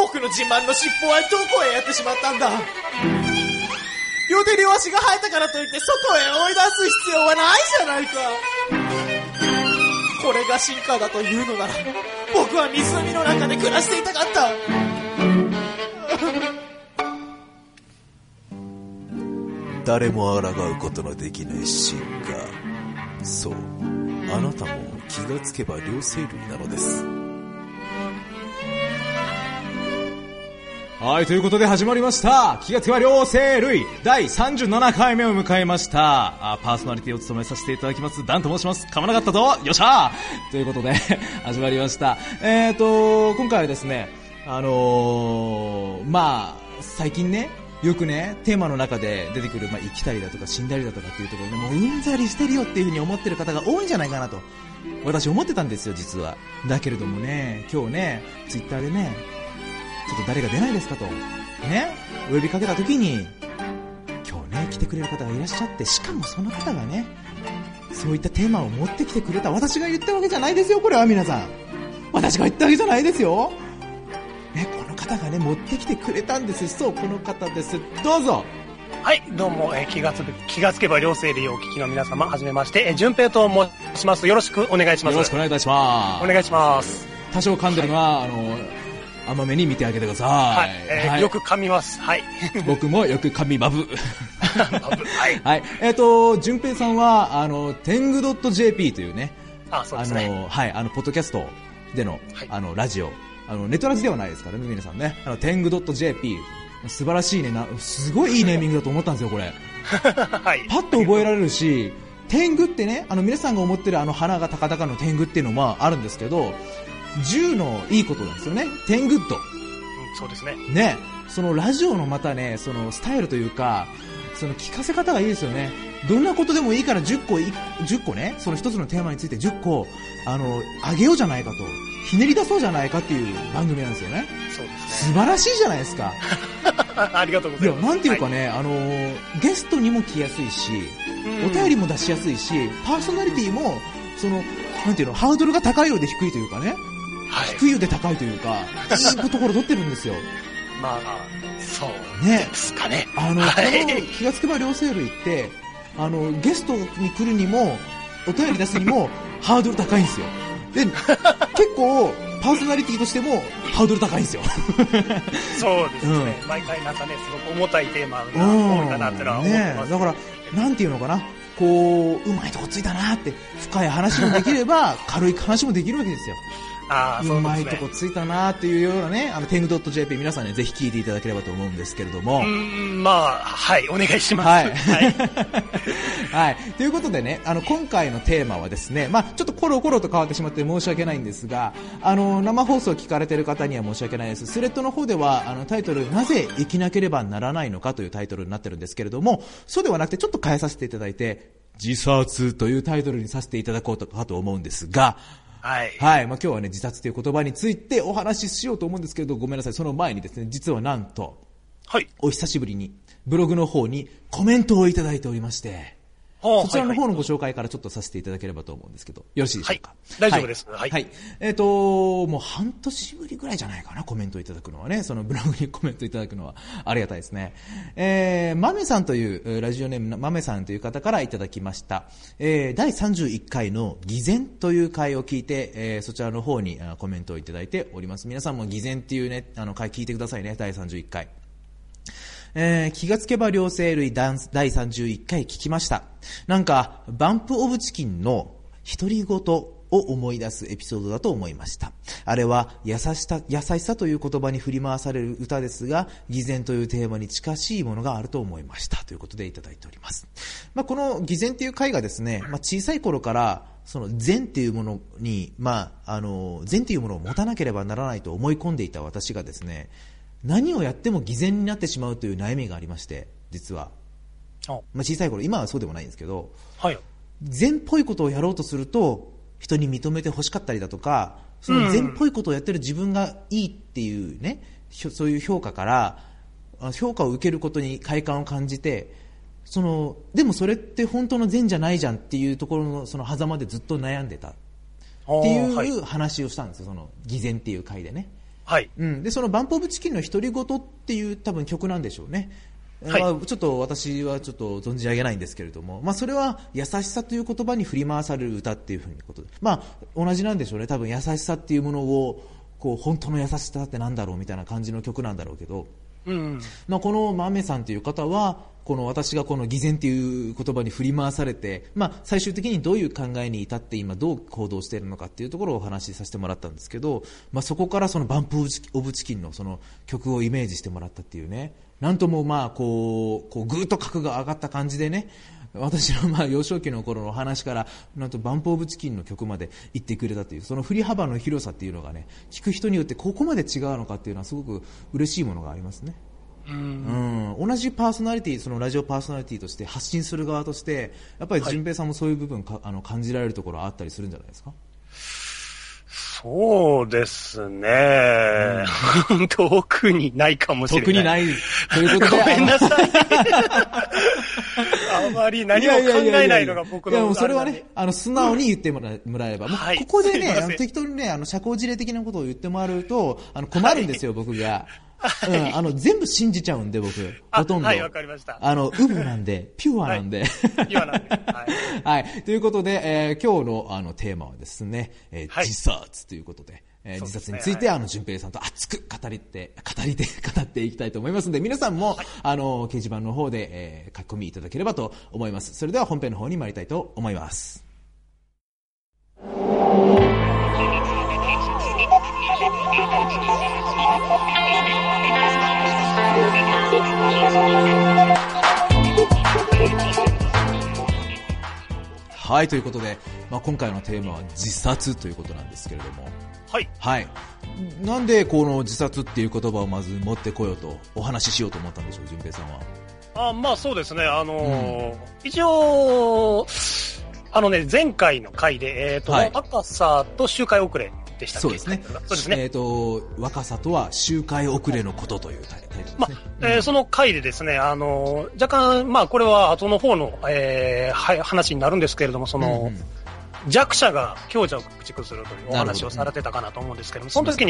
僕の自慢の尻尾はどこへやってしまったんだ。両手両足が生えたからといって外へ追い出す必要はないじゃないか。これが進化だというのなら、僕は湖の中で暮らしていたかった。 誰も抗うことのできない進化。そう、あなたも気がつけば両生類なのです。 はい、ということで始まりました。気がつけば両生類第37回目を迎えました。パーソナリティを務めさせていただきますダンと申します。噛まなかったぞ、よっしゃーということで始まりました。今回はですね、最近ね、よくね、テーマの中で出てくる、生きたりだとか死んだりだとかっていうところでもううんざりしてるよっていう風に思ってる方が多いんじゃないかなと私思ってたんですよ、実は。だけれどもね、今日ね、ツイッターでね、ちょっと誰が出ないですかとね、お呼びかけた時に今日ね、来てくれる方がいらっしゃって、しかもその方がね、そういったテーマを持ってきてくれた。私が言ったわけじゃないですよ、これは皆さん。私が言ったわけじゃないですよ。ね、この方がね、持ってきてくれたんです。そう、この方です。どうぞ。 はい、どうも、気がつけば両生類をお聞きの皆様、はじめまして、順平と申します。よろしくお願いします。 よろしくお願いいたします。 お願いします。 多少噛んでるのは、甘めに見てあげてください。 はい、よく噛みます。はい。 僕もよく噛みバブ。 はい。 はい。順平さんは、天狗 .jp というね、 そうですね。 はい、ポッドキャストでの、ラジオ、ネットラジではないですからね、皆さんね。天狗 .jp、素晴らしいね、すごいいいネーミングだと思ったんですよ、これ。 はい。 パッと覚えられるし、天狗ってね、皆さんが思ってる花が高々の天狗っていうのもあるんですけど、10のいいことなんですよね。天狗と。 そうですね。 ね、そのラジオのまたね、そのスタイルというか、その聞かせ方がいいですよね。どんなことでもいいから10個ね、その一つのテーマについて10個、あげようじゃないかと。ひねり出そうじゃないかっていう番組なんですよね。 そうですね。 素晴らしいじゃないですか。 ありがとうございます。 いや、なんていうかね、ゲストにも来やすいし、お便りも出しやすいし、パーソナリティも、なんていうの、ハードルが高いようで低いというかね。 はい、 低いようで高いというか、いいところ取ってるんですよ。 まあ、そうですかね。 この気がつけば両生類って、ゲストに来るにも、お便り出すにも、ハードル高いんですよ。で、結構、パーソナリティとしても、ハードル高いんですよ。 そうですね。毎回なんかね、すごく重たいテーマが多いかなってのは思ってます。 だから、なんていうのかな。こう、うまいとこついたなって、深い話もできれば、軽い話もできるわけですよ。うまいとこついたなっていうようなね、天狗 .jp 皆さんね、ぜひ聞いていただければと思うんですけれども。 はい、お願いします。 はい。はい。ということでね、今回のテーマはですね、ちょっとコロコロと変わってしまって申し訳ないんですが、生放送を聞かれている方には申し訳ないです。スレッドの方では、タイトル、なぜ生きなければならないのかというタイトルになってるんですけれども、そうではなくてちょっと変えさせていただいて、自殺というタイトルにさせていただこうかと思うんですが、 はい。 はい。今日はね、自殺という言葉についてお話ししようと思うんですけれど、ごめんなさい。その前にですね、実はなんと、 はい。 お久しぶりに、ブログの方にコメントをいただいておりまして、そちらの方のご紹介からちょっとさせていただければと思うんですけど、よろしいでしょうか。 大丈夫です。はい。 はい。もう半年ぶりぐらいじゃないかな、コメントいただくのはね。そのブログにコメントいただくのはありがたいですね。マメさんという、ラジオネームのマメさんという方からいただきました。第31回の偽善という回を聞いて、そちらの方にコメントをいただいております。皆さんも偽善っていうね、回聞いてくださいね、第31回。気がつけば両生類第31回聞きました。なんか、バンプオブチキンの独り言を思い出すエピソードだと思いました。あれは優しさという言葉に振り回される歌ですが、偽善というテーマに近しいものがあると思いましたということでいただいております。この偽善という回がですね、小さい頃からその善っていうものに、善っていうものを持たなければならないと思い込んでいた私がですね、何をやっても偽善になってしまうという悩みがありまして、実は。小さい頃、今はそうでもないんですけど、 はい。 善っぽいことをやろうとすると、人に認めて欲しかったりだとか、その善っぽいことをやってる自分がいいっていうね、そういう評価から、評価を受けることに快感を感じて、でもそれって本当の善じゃないじゃんっていうところのその狭間でずっと悩んでたっていう話をしたんですよ、その偽善っていう回でね。 はい。 で、そのバンプオブチキンの独り言っていう多分曲なんでしょうね。 はいちょっと私はちょっと存じ上げないんですけれども、それは優しさという言葉に振り回される歌っていうふうにことで、同じなんでしょうね。多分優しさっていうものを、本当の優しさってなんだろうみたいな感じの曲なんだろうけど、このマメさんという方は、私がこの偽善という言葉に振り回されて、最終的にどういう考えに至って今どう行動しているのかっていうところをお話しさせてもらったんですけど、そこからそのバンプオブチキンのその曲をイメージしてもらったっていうね、なんともぐーっと格が上がった感じでね、私の幼少期の頃の話からなんとバンプオブチキンの曲まで行ってくれたという、その振り幅の広さっていうのがね、聞く人によってここまで違うのかっていうのはすごく嬉しいものがありますね。同じパーソナリティ、そのラジオパーソナリティとして発信する側としてやっぱり淳平さんもそういう部分感じられるところあったりするんじゃないですか？ そうですね、特にないかもしれない。 特にないということでごめんなさいあまり何も考えないのが僕の。 いやもうそれはね、素直に言ってもらえれば、もうここでね、適当にね、社交辞令的なことを言ってもらうと困るんですよ、僕が。全部信じちゃうんで、僕。ほとんど。 はい、わかりました。 ウブなんで、ピュアなんで。 ピュアなんで。 はい。ということで、今日のテーマはですね、自殺ということで、自殺について、淳平さんと熱く語っていきたいと思いますので、皆さんも、掲示板の方で、書き込みいただければと思います。それでは本編の方に参りたいと思います。はい、ということで、今回のテーマは自殺ということなんですけれども、 はい。 はい。なんでこの自殺っていう言葉をまず持ってこようと、お話ししようと思ったんでしょう、淳平さんは。 そうですね、一応、前回の回で、若さと周回遅れでしたっけ？ そうですね。 そうですね。 若さとは周回遅れのことというタイトルですね。 その回でですね、若干、これは後の方の、話になるんですけれども、弱者が強者を駆逐するというお話をされてたかなと思うんですけども、その時に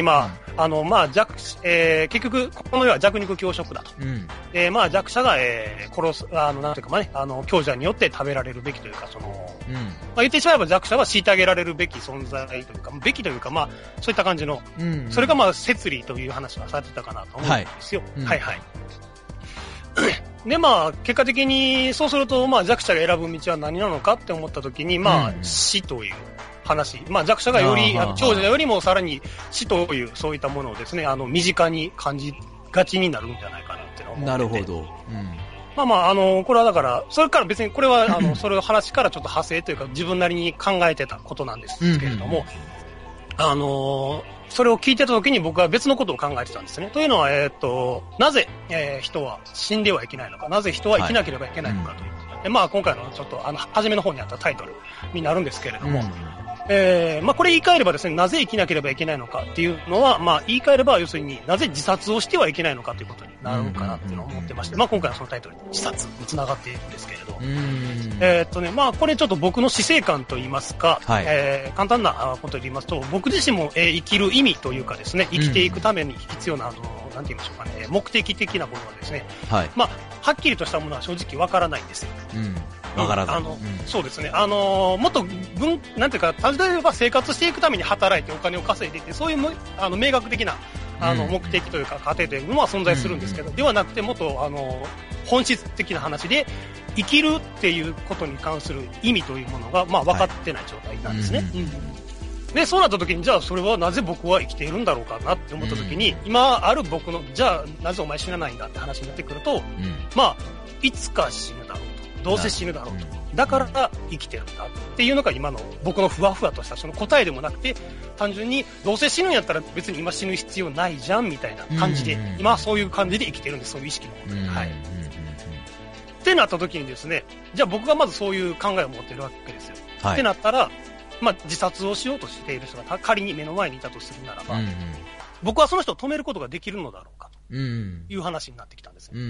結局この世は弱肉強食だと。弱者が、殺す、なんていうかね、強者によって食べられるべきというか、言ってしまえば弱者は虐げられるべき存在というか、そういった感じの、それが摂理という話がされてたかなと思うんですよ。はいはい。で、結果的に、そうすると、弱者が選ぶ道は何なのかって思ったときに、死という話。弱者がより、強者よりもさらに死という、そういったものをですね、身近に感じがちになるんじゃないかなって思ってて。 なるほど。 これはだから、それから別に、これは、それを話からちょっと派生というか、自分なりに考えてたことなんですけれども、それを聞いてた時に僕は別のことを考えてたんですね。というのは、なぜ、人は死んではいけないのか、なぜ人は生きなければいけないのかということで、今回のちょっと初めの方にあったタイトルになるんですけれども、これ言い換えればですね、なぜ生きなければいけないのかっていうのは、言い換えれば要するになぜ自殺をしてはいけないのかということになるのかなっていうのを思ってまして、今回はそのタイトルに自殺につながっているんですけれど、これちょっと僕の死生観といいますか、簡単なことで言いますと、僕自身も、生きる意味というかですね、生きていくために必要ななんて言いましょうかね、目的的なものはですね、はっきりとしたものは正直わからないんですよ。 わからない。 そうですね。もっとなんていうか、例えば生活していくために働いてお金を稼いでいて、そういう明確的な目的というか過程というのは存在するんですけど、ではなくてもっと本質的な話で生きるっていうことに関する意味というものが分かってない状態なんですね。で、そうなった時に、じゃあそれはなぜ僕は生きているんだろうかなって思った時に、今ある僕の、じゃあなぜお前死なないんだって話になってくると、いつか死ぬだろうと。どうせ死ぬだろうと。だから生きてるんだっていうのが今の僕のふわふわとしたその答えでもなくて、単純にどうせ死ぬんやったら別に今死ぬ必要ないじゃんみたいな感じで、今はそういう感じで生きてるんです、そういう意識のもとで。ってなった時にですね、じゃあ僕がまずそういう考えを持ってるわけですよ。ってなったら、自殺をしようとしている人が仮に目の前にいたとするならば、僕はその人を止めることができるのだろうかという話になってきたんですね。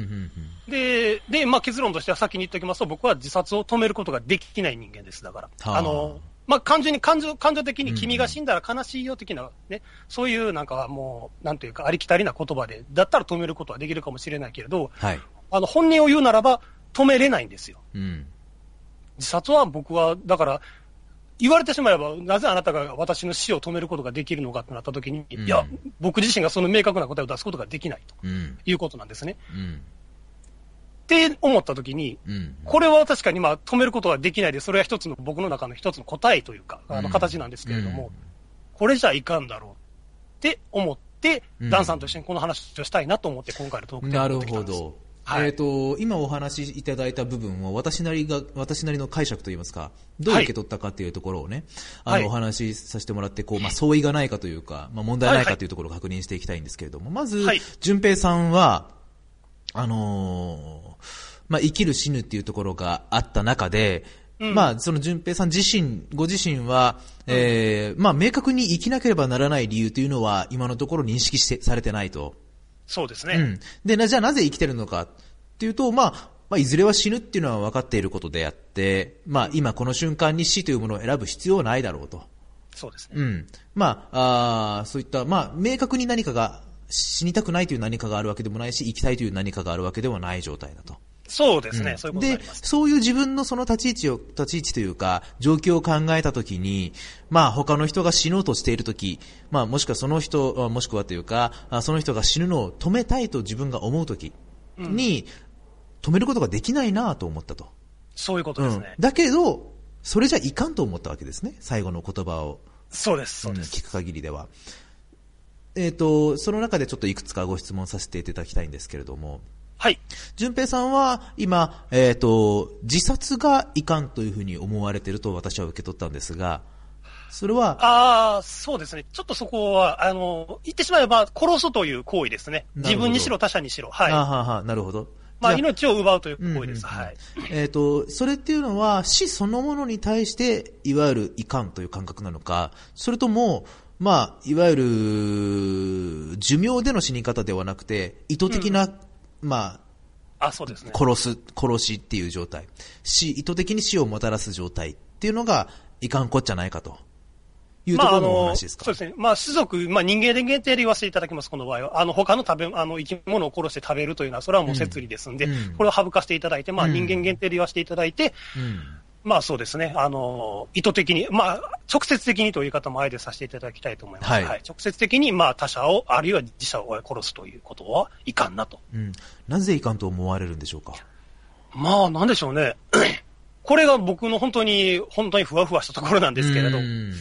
で、結論としては先に言っておきますと、僕は自殺を止めることができない人間です。だから、 まあ、感情的に君が死んだら悲しいよ的なね、そういうなんかもう、なんていうか、ありきたりな言葉で、だったら止めることはできるかもしれないけれど、 はい。 本音を言うならば、止めれないんですよ。 うん。 自殺は僕は、だから、言われてしまえば、なぜあなたが私の死を止めることができるのかとなったときに、いや、僕自身がその明確な答えを出すことができないということなんですね。って思ったときに、これは確かにまあ止めることができないで、それは一つの僕の中の一つの答えというか、形なんですけれども、これじゃいかんだろうって思って、ダンさんと一緒にこの話をしたいなと思って、今回のトークテーマを持ってきたんです。 なるほど。はい、今お話しいただいた部分を私なりの解釈といいますか、どう受け取ったかっていうところをね、お話しさせてもらって、相違がないかというか、問題ないかというところを確認していきたいんですけれども、まず、淳平さんは、生きる死ぬっていうところがあった中で、その淳平さんご自身は、明確に生きなければならない理由というのは、今のところ認識されてないと。 そうですね。 で、じゃあなぜ生きてるのかっていうと、いずれは死ぬっていうのは分かっていることであって、今この瞬間に死というものを選ぶ必要はないだろうと。 そうですね。 そういった、明確に何かが、死にたくないという何かがあるわけでもないし、生きたいという何かがあるわけではない状態だと。 そうですね。そういうことになります。 で、そういう自分のその立ち位置というか、状況を考えたときに、他の人が死のうとしているとき、もしくはその人、もしくはというか、その人が死ぬのを止めたいと自分が思うときに、止めることができないなと思ったと。 そういうことですね。 だけど、それじゃいかんと思ったわけですね。最後の言葉を。 そうです、そうです。 聞く限りでは。その中でちょっといくつかご質問させていただきたいんですけれども、 はい。 淳平さんは今、自殺がいかんというふうに思われていると私は受け取ったんですが、それはそうですね。ちょっとそこは、言ってしまえば殺すという行為ですね。自分にしろ他者にしろ。はい。 なるほど。 命を奪うという行為です。はい。 それっていうのは死そのものに対していわゆるいかんという感覚なのか、それともいわゆる寿命での死に方ではなくて意図的な、 そうですね。 殺しっていう状態。意図的に死をもたらす状態っていうのがいかんこっちゃないかというところのお話ですか。 そうですね。種族、人間で限定で言わせていただきます、この場合は。他の生き物を殺して食べるというのは、それはもう摂理ですんで、これを省かせていただいて、人間限定で言わせていただいて、そうですね。意図的に、直接的にという言い方もあえてさせていただきたいと思います。直接的に、他者を、あるいは自者を殺すということはいかんなと。 なぜいかんと思われるんでしょうか。 なんでしょうね。これが僕の本当にふわふわしたところなんですけれど、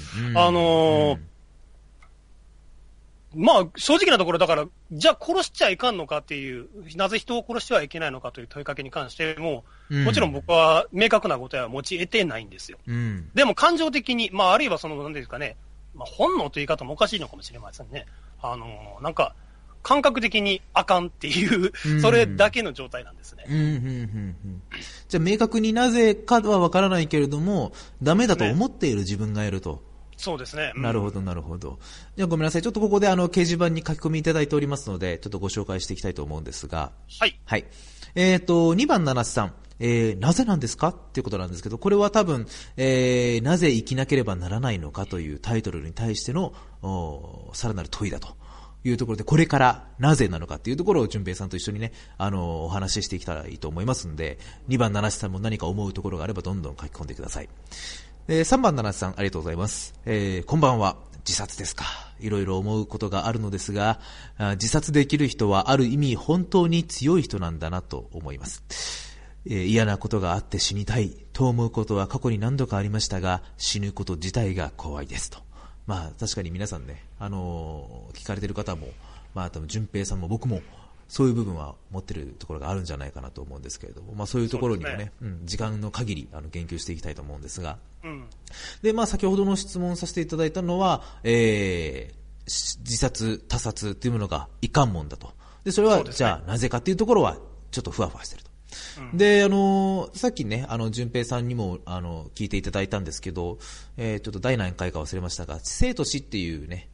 正直なところ、だから、じゃあ殺しちゃいかんのかっていう、なぜ人を殺してはいけないのかという問いかけに関しても、もちろん僕は明確な答えは持ち得てないんですよ。でも感情的に、あるいはなんですかね、本能という言い方もおかしいのかもしれませんね。感覚的にあかんっていう、それだけの状態なんですね。 じゃあ明確になぜかはわからないけれども、ダメだと思っている自分がいると。 そうですね。 なるほど、なるほど。じゃあごめんなさい。ちょっとここで掲示板に書き込みいただいておりますので、ちょっとご紹介していきたいと思うんですが。 はい。 はい。2番七瀬さん。なぜなんですかっていうことなんですけど、これは多分、なぜ生きなければならないのかというタイトルに対しての、さらなる問いだというところで、これからなぜなのかっていうところを淳平さんと一緒にね、お話ししていけたらいいと思いますんで、2番七瀬さんも何か思うところがあればどんどん書き込んでください。3番七瀬さん、ありがとうございます。こんばんは。自殺ですか。いろいろ思うことがあるのですが、自殺できる人はある意味本当に強い人なんだなと思います。嫌なことがあって死にたいと思うことは過去に何度かありましたが、死ぬこと自体が怖いですと。確かに皆さんね、聞かれている方も、多分淳平さんも僕もそういう部分は持っているところがあるんじゃないかなと思うんですけれども、そういうところにもね、時間の限り言及していきたいと思うんですが、で、先ほどの質問させていただいたのは、自殺、他殺というものがいかんもんだと。で、それは、じゃあなぜかというところはちょっとふわふわしていると。で、さっきね、淳平さんにも、聞いていただいたんですけど、ちょっと第何回か忘れましたが、生と死っていうね、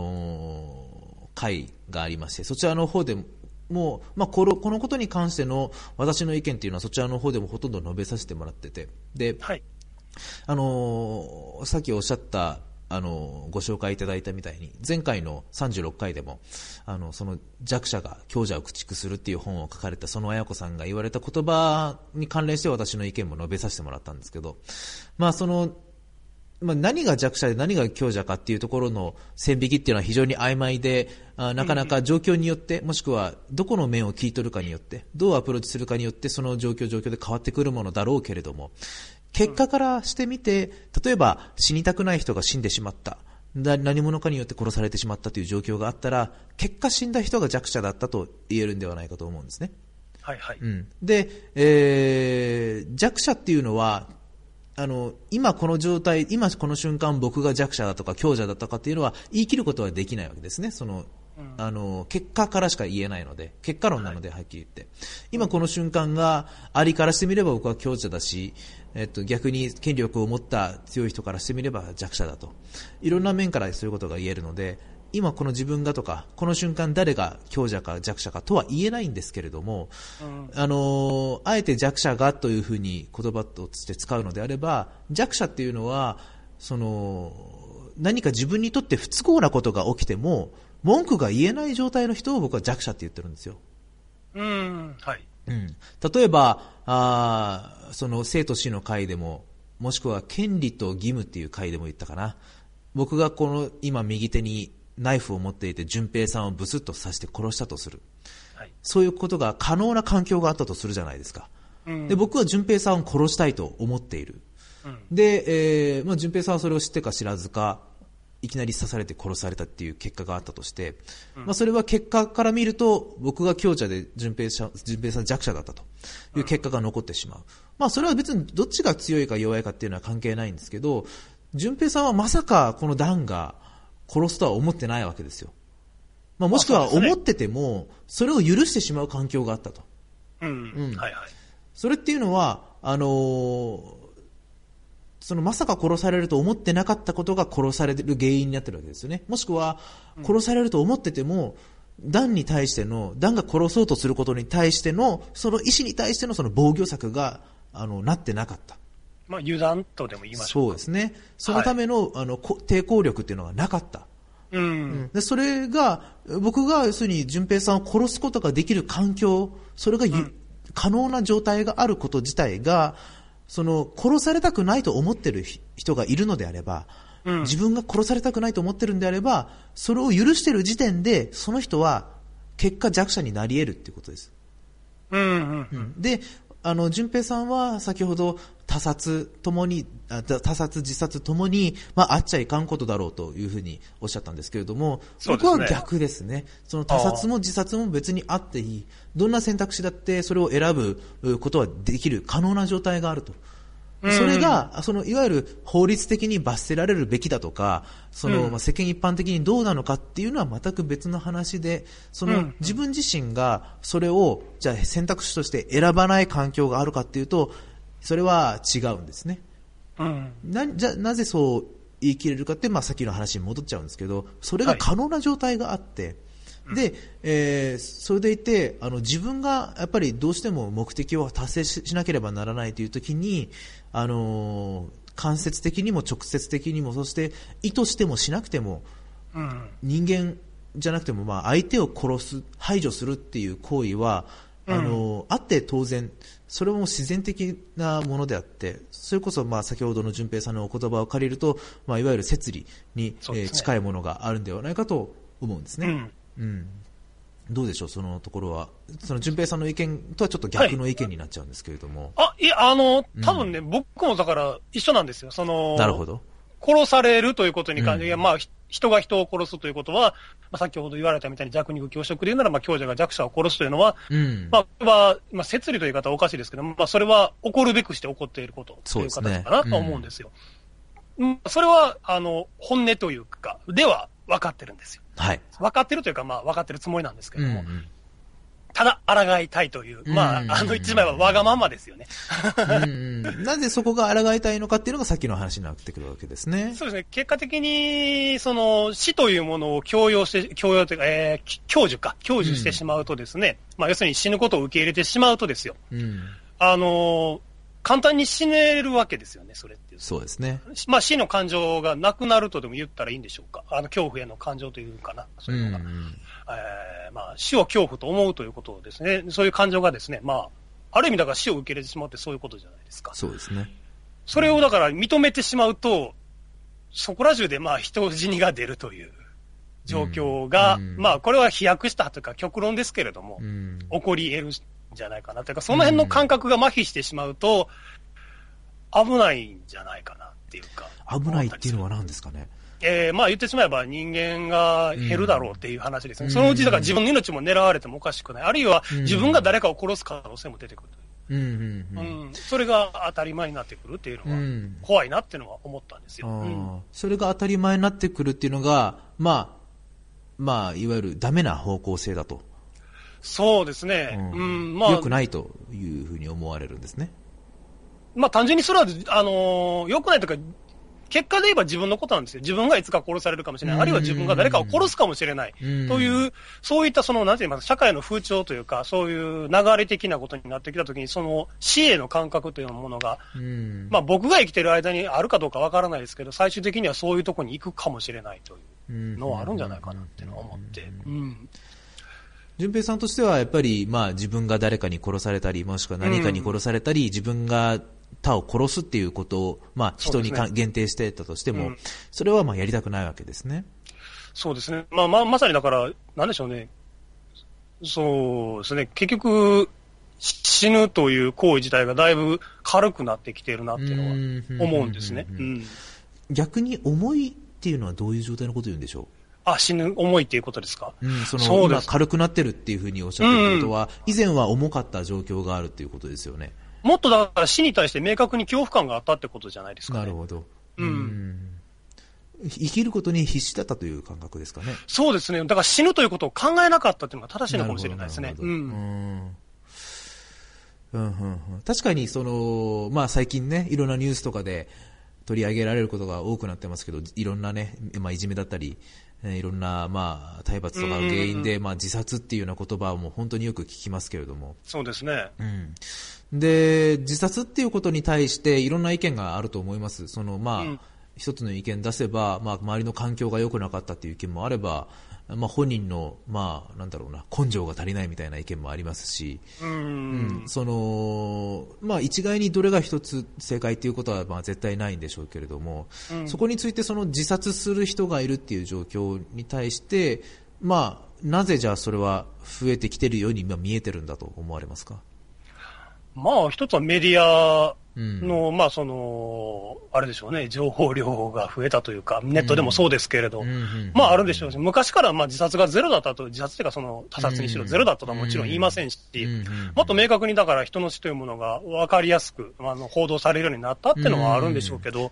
回がありまして、そちらの方でもう、このことに関しての私の意見っていうのはそちらの方でもほとんど述べさせてもらってて、で、 さっきおっしゃった、ご紹介いただいたみたいに、前回の36回でも、その弱者が強者を駆逐するっていう本を書かれたその綾子さんが言われた言葉に関連して私の意見も述べさせてもらったんですけど、何が弱者で何が強者かっていうところの線引きっていうのは非常に曖昧で、なかなか状況によって、もしくはどこの面を切り取るかによって、どうアプローチするかによって、その状況で変わってくるものだろうけれども、結果からしてみて、例えば死にたくない人が死んでしまった。何者かによって殺されてしまったという状況があったら、結果死んだ人が弱者だったと言えるんではないかと思うんですね。 はいはい。 で、弱者っていうのは、今この状態、今この瞬間僕が弱者だとか強者だとかっていうのは言い切ることはできないわけですね。結果からしか言えないので、結果論なのではっきり言って。今この瞬間がありからしてみれば僕は強者だし、逆に権力を持った強い人からしてみれば弱者だと。いろんな面からそういうことが言えるので、今この自分がとか、この瞬間誰が強者か弱者かとは言えないんですけれども、あえて弱者がというふうに言葉として使うのであれば、弱者っていうのは、何か自分にとって不都合なことが起きても、文句が言えない状態の人を僕は弱者って言ってるんですよ。 はい。 例えば、生と死の回でも、もしくは権利と義務っていう回でも言ったかな。僕が今右手にナイフを持っていて順平さんをブスッと刺して殺したとする、はい、そういうことが可能な環境があったとするじゃないですか。で、僕は順平さんを殺したいと思っている。で、順平さんはそれを知ってか知らずかいきなり刺されて殺されたっていう結果があったとして、それは結果から見ると僕が強者で順平さん弱者だったという結果が残ってしまう。それは別にどっちが強いか弱いかっていうのは関係ないんですけど、順平さんはまさかこのダンが殺すとは思ってないわけですよ。もしくは思っててもそれを許してしまう環境があったと。それっていうのはまさか殺されると思ってなかったことが殺される原因になってるわけですよね。もしくは殺されると思ってても、ダンが殺そうとすることに対してのその意思に対してのその防御策がなってなかった。 油断とでも言いましょうか。 そうですね。そのための、抵抗力っていうのがなかった。でそれが僕が要するに順平さんを殺すことができる環境、それが、可能な状態があること自体が殺されたくないと思っている人がいるのであれば、自分が殺されたくないと思っているんであれば、それを許している時点でその人は結果弱者になり得るっていうことです。で、順平さんは先ほど他殺自殺ともに、あっちゃいかんことだろうというふうにおっしゃったんですけれども、僕は逆ですね。その他殺も自殺も別にあっていい。どんな選択肢だってそれを選ぶことはできる可能な状態があると。それがいわゆる法律的に罰せられるべきだとか、世間一般的にどうなのかっていうのは全く別の話で、自分自身がそれをじゃあ選択肢として選ばない環境があるかっていうと、それは違うんですね。なぜそう言い切れるかって、さっきの話に戻っちゃうんですけど、それが可能な状態があって、で、それでいて自分がやっぱりどうしても目的を達成しなければならないというときに、間接的にも直接的にも、そして意図してもしなくても、人間じゃなくても相手を殺す、排除するっていう行為はあって当然、それも自然的なものであって、それこそ先ほどの順平さんのお言葉を借りると、いわゆる摂理に、近いものがあるんではないかと思うんですね。どうでしょう、そのところは。順平さんの意見とはちょっと逆の意見になっちゃうんですけれども。 多分ね、僕もだから一緒なんですよ。 なるほど。 殺されるということに関して、人が人を殺すということは、先ほど言われたみたいに弱肉強食で言うなら、強者が弱者を殺すというのは、摂理という言い方はおかしいですけど、それは起こるべくして起こっていることという形かなと思うんですよ。それは、本音というか、では分かってるんですよ。分かってるというか、分かってるつもりなんですけども、ただ、抗いたいという、一枚はわがままですよね。 なぜそこが抗いたいのかっていうのがさっきの話になってくるわけですね。 そうですね。結果的に、死というものを享受してしまうとですね、要するに死ぬことを受け入れてしまうとですよ。 簡単に死ねるわけですよね、それって。 そうですね。 まあ死の感情がなくなるとでも言ったらいいんでしょうか。恐怖への感情というかな、そういうのが。まあ死を恐怖と思うということですね。そういう感情がですね、まあ、ある意味だから死を受け入れてしまうってそういうことじゃないですか。 そうですね。 それをだから認めてしまうと、そこら中でまあ人死にが出るという状況が、まあこれは飛躍したというか極論ですけれども、起こり得るんじゃないかなというか、その辺の感覚が麻痺してしまうと、危ないんじゃないかなっていうか。 危ないっていうのは何ですかね。 まあ言ってしまえば人間が減るだろうっていう話ですね。そのうちだから自分の命も狙われてもおかしくない。あるいは自分が誰かを殺す可能性も出てくる。それが当たり前になってくるっていうのは怖いなっていうのは思ったんですよ。 それが当たり前になってくるっていうのが、まあいわゆるダメな方向性だと。 そうですね。 まあ良くないというふうに思われるんですね。まあ単純にそれは良くないというか。結果で言えば自分のことなんですよ。自分がいつか殺されるかもしれない。あるいは自分が誰かを殺すかもしれない。という、そういったなんて言いますか、社会の風潮というか、そういう流れ的なことになってきたときに、その死への感覚というものが、まあ僕が生きている間にあるかどうかわからないですけど、最終的にはそういうところに行くかもしれないというのはあるんじゃないかなっていうのは思って。 順平さんとしてはやっぱり、まあ自分が誰かに殺されたり、もしくは何かに殺されたり、自分が他を殺すっていうことを、まあ、人に限定してたとしても、それはまあやりたくないわけですね。 そうですね。まさにだから、なんでしょうね。そうですね。結局、死ぬという行為自体がだいぶ軽くなってきているなっていうのは思うんですね。 逆に重いっていうのはどういう状態のことを言うんでしょう？ 死ぬ、重いっていうことですか？ 今軽くなってるっていうふうにおっしゃってることは、以前は重かった状況があるっていうことですよね。 もっとだから死に対して明確に恐怖感があったってことじゃないですかね。 なるほど。生きることに必死だったという感覚ですかね。 そうですね。だから死ぬということを考えなかったというのが正しいのかもしれないですね。 確かにまあ最近ね、いろんなニュースとかで取り上げられることが多くなってますけど、いろんなね、まあいじめだったり、いろんな、まあ、体罰とかの原因で、まあ、自殺っていうような言葉も本当によく聞きますけれども。 そうですね。 で、自殺っていうことに対していろんな意見があると思います。まあ、一つの意見出せば、まあ、周りの環境が良くなかったっていう意見もあれば、まあ、本人の、まあ、なんだろうな、根性が足りないみたいな意見もありますし、まあ、一概にどれが一つ正解ということは、まあ、絶対ないんでしょうけれども、そこについて自殺する人がいるっていう状況に対して、まあ、なぜじゃあそれは増えてきているように今見えてるんだと思われますか？ まあ、一つはメディアの、まあ、あれでしょうね、情報量が増えたというか、ネットでもそうですけれど、まあ、あるんでしょうし、昔からまあ自殺がゼロだったと、自殺というか他殺にしろゼロだったとはもちろん言いませんし、もっと明確にだから人の死というものが分かりやすく、報道されるようになったっていうのはあるんでしょうけど、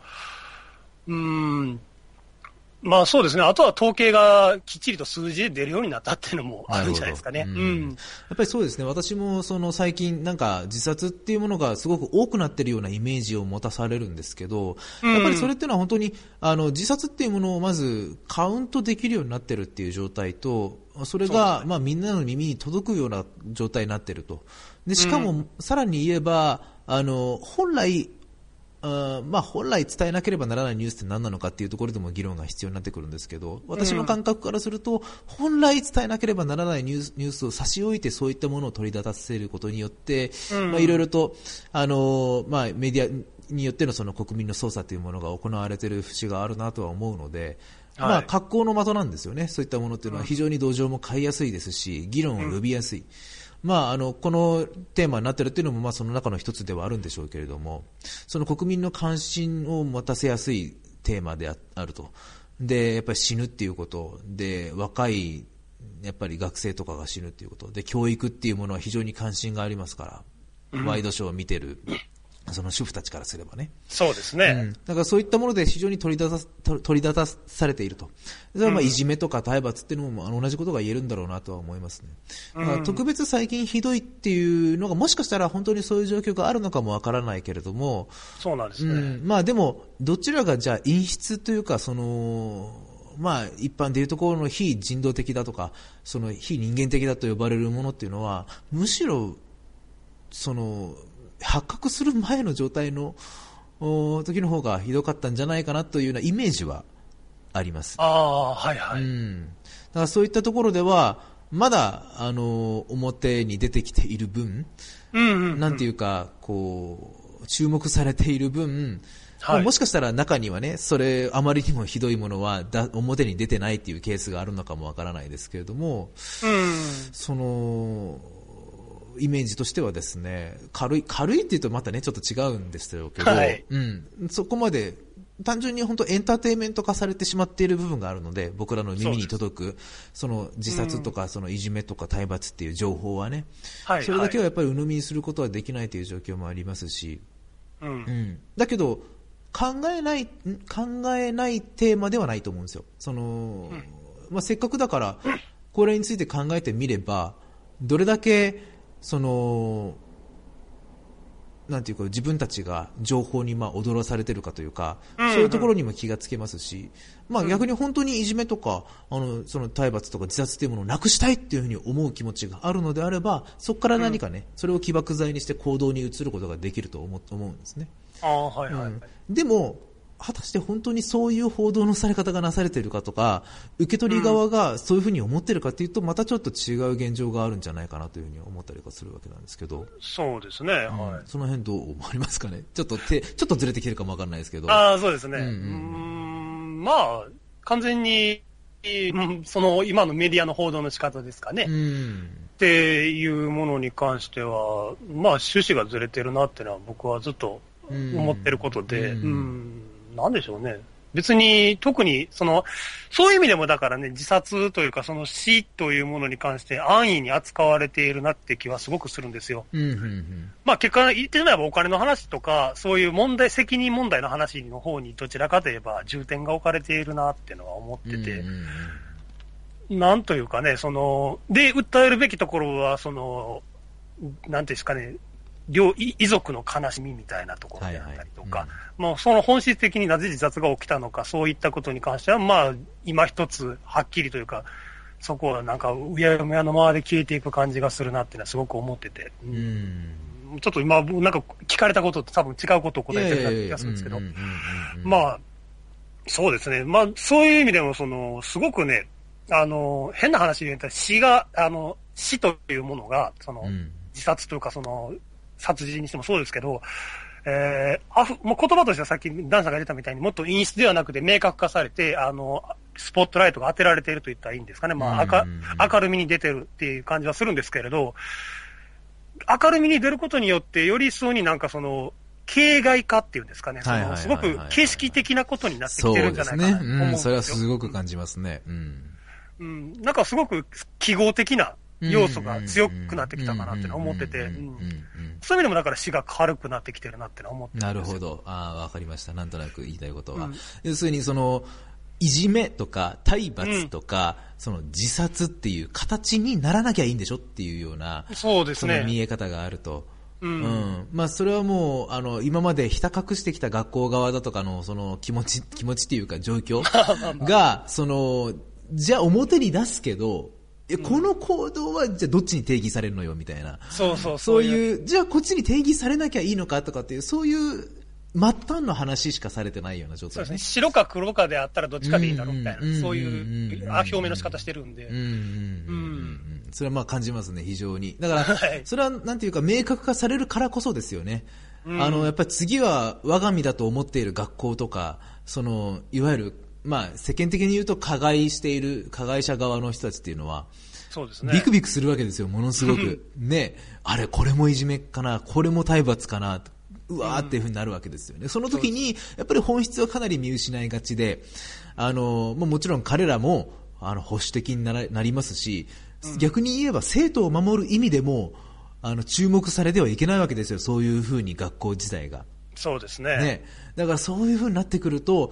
まあそうですね。あとは統計がきっちりと数字で出るようになったっていうのもあるんじゃないですかね。 やっぱりそうですね。私も最近なんか自殺っていうものがすごく多くなっているようなイメージを持たされるんですけど、やっぱりそれっていうのは本当に自殺っていうものをまずカウントできるようになっているっていう状態と、それがまあみんなの耳に届くような状態になっていると。でしかもさらに言えば本来伝えなければならないニュースって何なのかっていうところでも議論が必要になってくるんですけど、私の感覚からすると、本来伝えなければならないニュースを差し置いてそういったものを取り立たせることによって、いろいろと、メディアによっての国民の操作というものが行われている節があるなとは思うので、格好の的なんですよね。そういったものっていうのは非常に同情も買いやすいですし、議論を呼びやすい。このテーマになっているというのも、その中の一つではあるんでしょうけれども、国民の関心を持たせやすいテーマであると。で、やっぱり死ぬっていうことで、若い、やっぱり学生とかが死ぬっていうことで、教育っていうものは非常に関心がありますから、ワイドショーを見てる、その主婦たちからすればね。 そうですね。 だからそういったもので非常に取り立たされていると。それはいじめとか体罰っていうのも同じことが言えるんだろうなとは思いますね。特別最近ひどいっていうのがもしかしたら本当にそういう状況があるのかもわからないけれども。 そうなんですね。 でもどちらがじゃあ陰湿というか一般でいうところの非人道的だとか非人間的だと呼ばれるものっていうのはむしろ発覚する前の状態の時の方がひどかったんじゃないかなというようなイメージはあります。 ああ、はいはい。 だからそういったところではまだ表に出てきている分、なんていうかこう注目されている分、はい、もしかしたら中にはね、それあまりにもひどいものは表に出てないっていうケースがあるのかもわからないですけれども、そのイメージとしてはですね、軽いっていうとまたねちょっと違うんですよけど、はい、そこまで単純に本当エンターテインメント化されてしまっている部分があるので、僕らの耳に届くその自殺とかそのいじめとか体罰っていう情報はね、それだけはやっぱり鵜呑みにすることはできないという状況もありますし、だけど考えないテーマではないと思うんですよ。せっかくだからこれについて考えてみれば、どれだけなんていうか自分たちが情報に踊らされているかというか、そういうところにも気がつけますし、逆に本当にいじめとかその体罰とか自殺というものをなくしたいっていうふうに思う気持ちがあるのであれば、そこから何かね、それを起爆剤にして行動に移ることができると思うんですね。でも果たして本当にそういう報道のされ方がなされているかとか、受け取り側がそういうふうに思っているかというと、またちょっと違う現状があるんじゃないかなというふうに思ったりするわけなんですけど。 そうですね、 その辺どう思われますかね。ちょっとずれてきてるかもわからないですけど。 そうですね。完全にその今のメディアの報道の仕方ですかね。っていうものに関しては、趣旨がずれてるなっていうのは僕はずっと思ってることで、なんでしょうね。別に特にそういう意味でもだからね、自殺というかその死というものに関して安易に扱われているなって気はすごくするんですよ。結果言ってしまえばお金の話とかそういう責任問題の話の方にどちらかといえば重点が置かれているなっていうのは思ってて、なんというかね、で訴えるべきところはなんていうんですかね、遺族の悲しみみたいなところであったりとか、その本質的になぜ自殺が起きたのか、そういったことに関しては、今一つはっきりというか、そこはなんかうやむやのままで消えていく感じがするなっていうのはすごく思ってて、ちょっと今なんか聞かれたことと多分違うことを答えてるような気がするんですけど、そうですね、そういう意味でもすごくね、変な話で言ったら死というものが自殺というか殺人にしてもそうですけど、もう言葉としてはさっきダンさんが出たみたいにもっと陰湿ではなくて明確化されて、スポットライトが当てられていると言ったらいいんですかね。明るみに出てるっていう感じはするんですけれど、明るみに出ることによってより一層になんか形骸化っていうんですかね。すごく形式的なことになってきてるんじゃないかなと思うんですよ。 それはすごく感じますね。 なんかすごく記号的な要素が強くなってきたかなって思ってて、そういう意味でもだから死が軽くなってきてるなって思ってるんですよ。 なるほど。わかりました。なんとなく言いたいことは。要するにいじめとか体罰とか、自殺っていう形にならなきゃいいんでしょっていうような、 そうですね。 見え方があると。それはもう今までひた隠してきた学校側だとかの気持ちっていうか状況がじゃあ表に出すけど、この行動はじゃあどっちに定義されるのよみたいな、そういうじゃあこっちに定義されなきゃいいのかとかっていう、そういう末端の話しかされてないような状態、 そうですね。白か黒かであったらどっちかでいいだろうみたいな、そういう表明の仕方してるんで、 それは感じますね、非常に。だからそれはなんていうか明確化されるからこそですよね。やっぱり次は我が身だと思っている学校とか、いわゆる世間的に言うと加害している加害者側の人たちっていうのは、 そうですね、 ビクビクするわけですよ、ものすごくね。あれこれもいじめかな、これも体罰かな、うわーっていう風になるわけですよね。その時にやっぱり本質はかなり見失いがちで、もちろん彼らも保守的になりますし、逆に言えば生徒を守る意味でも注目されてはいけないわけですよ、そういう風に学校自体が。 そうですね。 だからそういう風になってくると、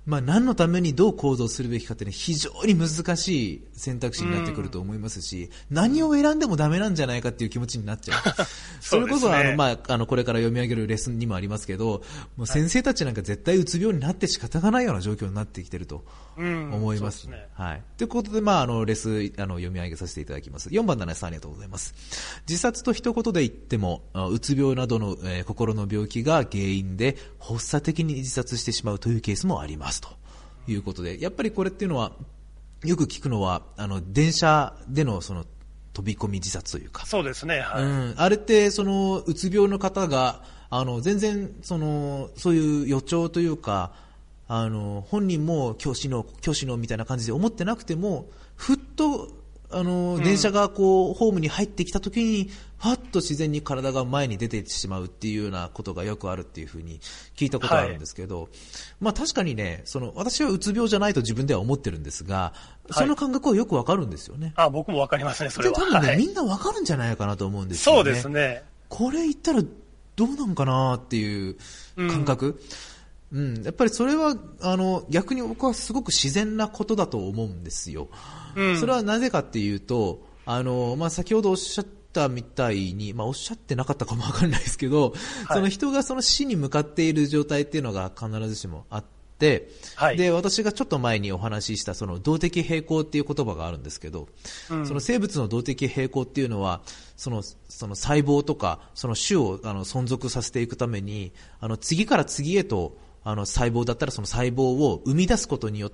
何のためにどう行動するべきかってね、非常に難しい選択肢になってくると思いますし、何を選んでもダメなんじゃないかっていう気持ちになっちゃう。それこそ、これから読み上げるレッスンにもありますけど、もう先生たちなんか絶対うつ病になって仕方がないような状況になってきてると思います。はい。ということで、レッスン、読み上げさせていただきます。4番7さんありがとうございます。自殺と一言で言っても、うつ病などの、心の病気が原因で発作的に自殺してしまうというケースもあります。ということで、やっぱりこれっていうのはよく聞くのは電車でのその飛び込み自殺というか、 そうですね、はい、 あれってそのうつ病の方が全然そういう予兆というか本人も教師のみたいな感じで思ってなくてもふっと電車がこうホームに入ってきた時にファッと自然に体が前に出てしまうっていうようなことがよくあるっていうふうに聞いたことがあるんですけど、確かにね、私はうつ病じゃないと自分では思ってるんですが、その感覚はよくわかるんですよね。 僕もわかりますね、それは。 多分ね、みんなわかるんじゃないかなと思うんですよね。 そうですね。 これ言ったらどうなんかなっていう感覚。やっぱりそれは逆に僕はすごく自然なことだと思うんですよ。それはなぜかっていうと先ほどおっしゃったみたいに、おっしゃってなかったかもわかんないですけど、その人がその死に向かっている状態っていうのが必ずしもあって、で私がちょっと前にお話ししたその動的平衡っていう言葉があるんですけど、その生物の動的平衡っていうのはその細胞とかその種を存続させていくために次から次へと細胞だったらその細胞を生み出すことによって、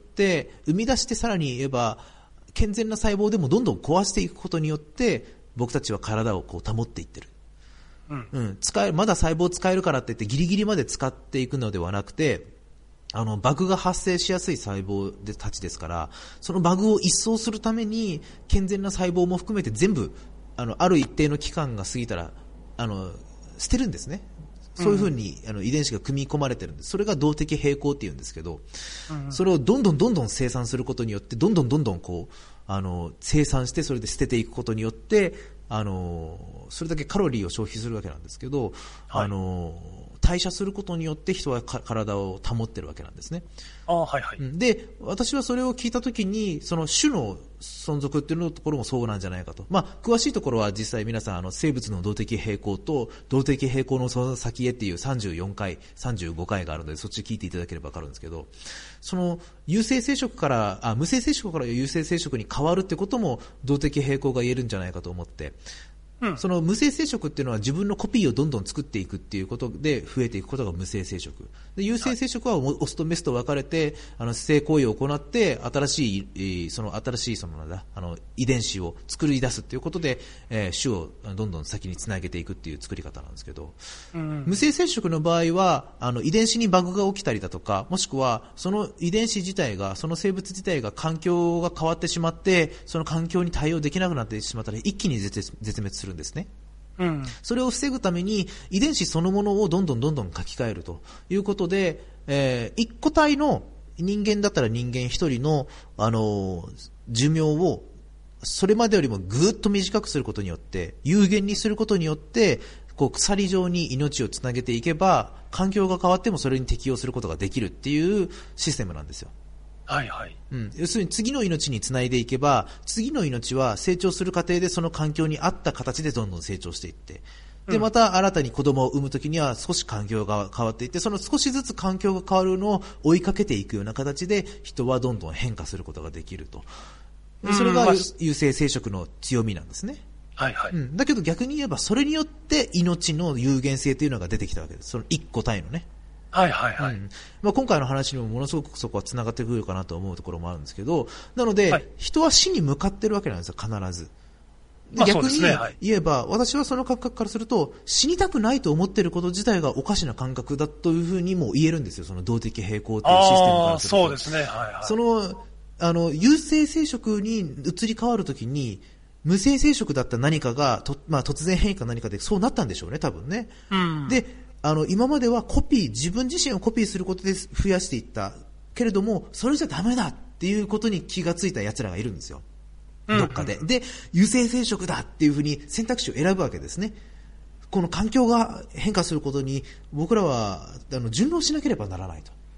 生み出してさらに言えば健全な細胞でもどんどん壊していくことによって僕たちは体をこう保っていってる。まだ細胞を使えるからって言ってギリギリまで使っていくのではなくて、バグが発生しやすい細胞たちですから、そのバグを一掃するために健全な細胞も含めて全部ある一定の期間が過ぎたら捨てるんですね。そういうふうに遺伝子が組み込まれてるんです。それが動的平衡って言うんですけど、それをどんどん生産することによって、どんどんこう生産してそれで捨てていくことによって、それだけカロリーを消費するわけなんですけど、代謝することによって人は体を保ってるわけなんですね。で、私はそれを聞いたときに、その種の存続っていうのところもそうなんじゃないかと。詳しいところは実際皆さん生物の動的平衡と動的平衡のその先へっていう34回、35回があるので、そっち聞いていただければわかるんですけど、その有性生殖から無性生殖から有性生殖に変わるってことも動的平衡が言えるんじゃないかと思って、その無性生殖っていうのは自分のコピーをどんどん作っていくっていうことで増えていくことが無性生殖で、有性生殖はオスとメスと分かれて性行為を行って新しい遺伝子を作り出すっていうことで、種をどんどん先につなげていくっていう作り方なんですけど、無性生殖の場合は遺伝子にバグが起きたりだとか、もしくはその遺伝子自体が、その生物自体が環境が変わってしまってその環境に対応できなくなってしまったら一気に絶滅するんですね。それを防ぐために遺伝子そのものをどんどん書き換えるということで、一個体の人間だったら人間一人の、寿命をそれまでよりもぐっと短くすることによって、有限にすることによってこう鎖状に命をつなげていけば、環境が変わってもそれに適応することができるっていうシステムなんですよ。要するに次の命につないでいけば、次の命は成長する過程でその環境に合った形でどんどん成長していって、でまた新たに子供を産むときには少し環境が変わっていって、その少しずつ環境が変わるのを追いかけていくような形で人はどんどん変化することができると。それが有性生殖の強みなんですね。だけど逆に言えばそれによって命の有限性というのが出てきたわけです。その一個体のね。今回の話にもものすごくそこはつながってくるかなと思うところもあるんですけど、なので、人は死に向かってるわけなんですよ、必ず。で逆に言えば、私はその感覚からすると、死にたくないと思っていること自体がおかしな感覚だというふうにも言えるんですよ、その動的平衡というシステムからすると。 そうですね。 その有性生殖に移り変わるときに、無性生殖だった何かが突然変異か何かでそうなったんでしょうね、多分ね。で今までは自分自身をコピーすることで増やしていったけれども、それじゃダメだっていうことに気がついた奴らがいるんですよ、どっかで。で、有性生殖だっていうふうに選択肢を選ぶわけですね。この環境が変化することに僕らは順応しなければならないと。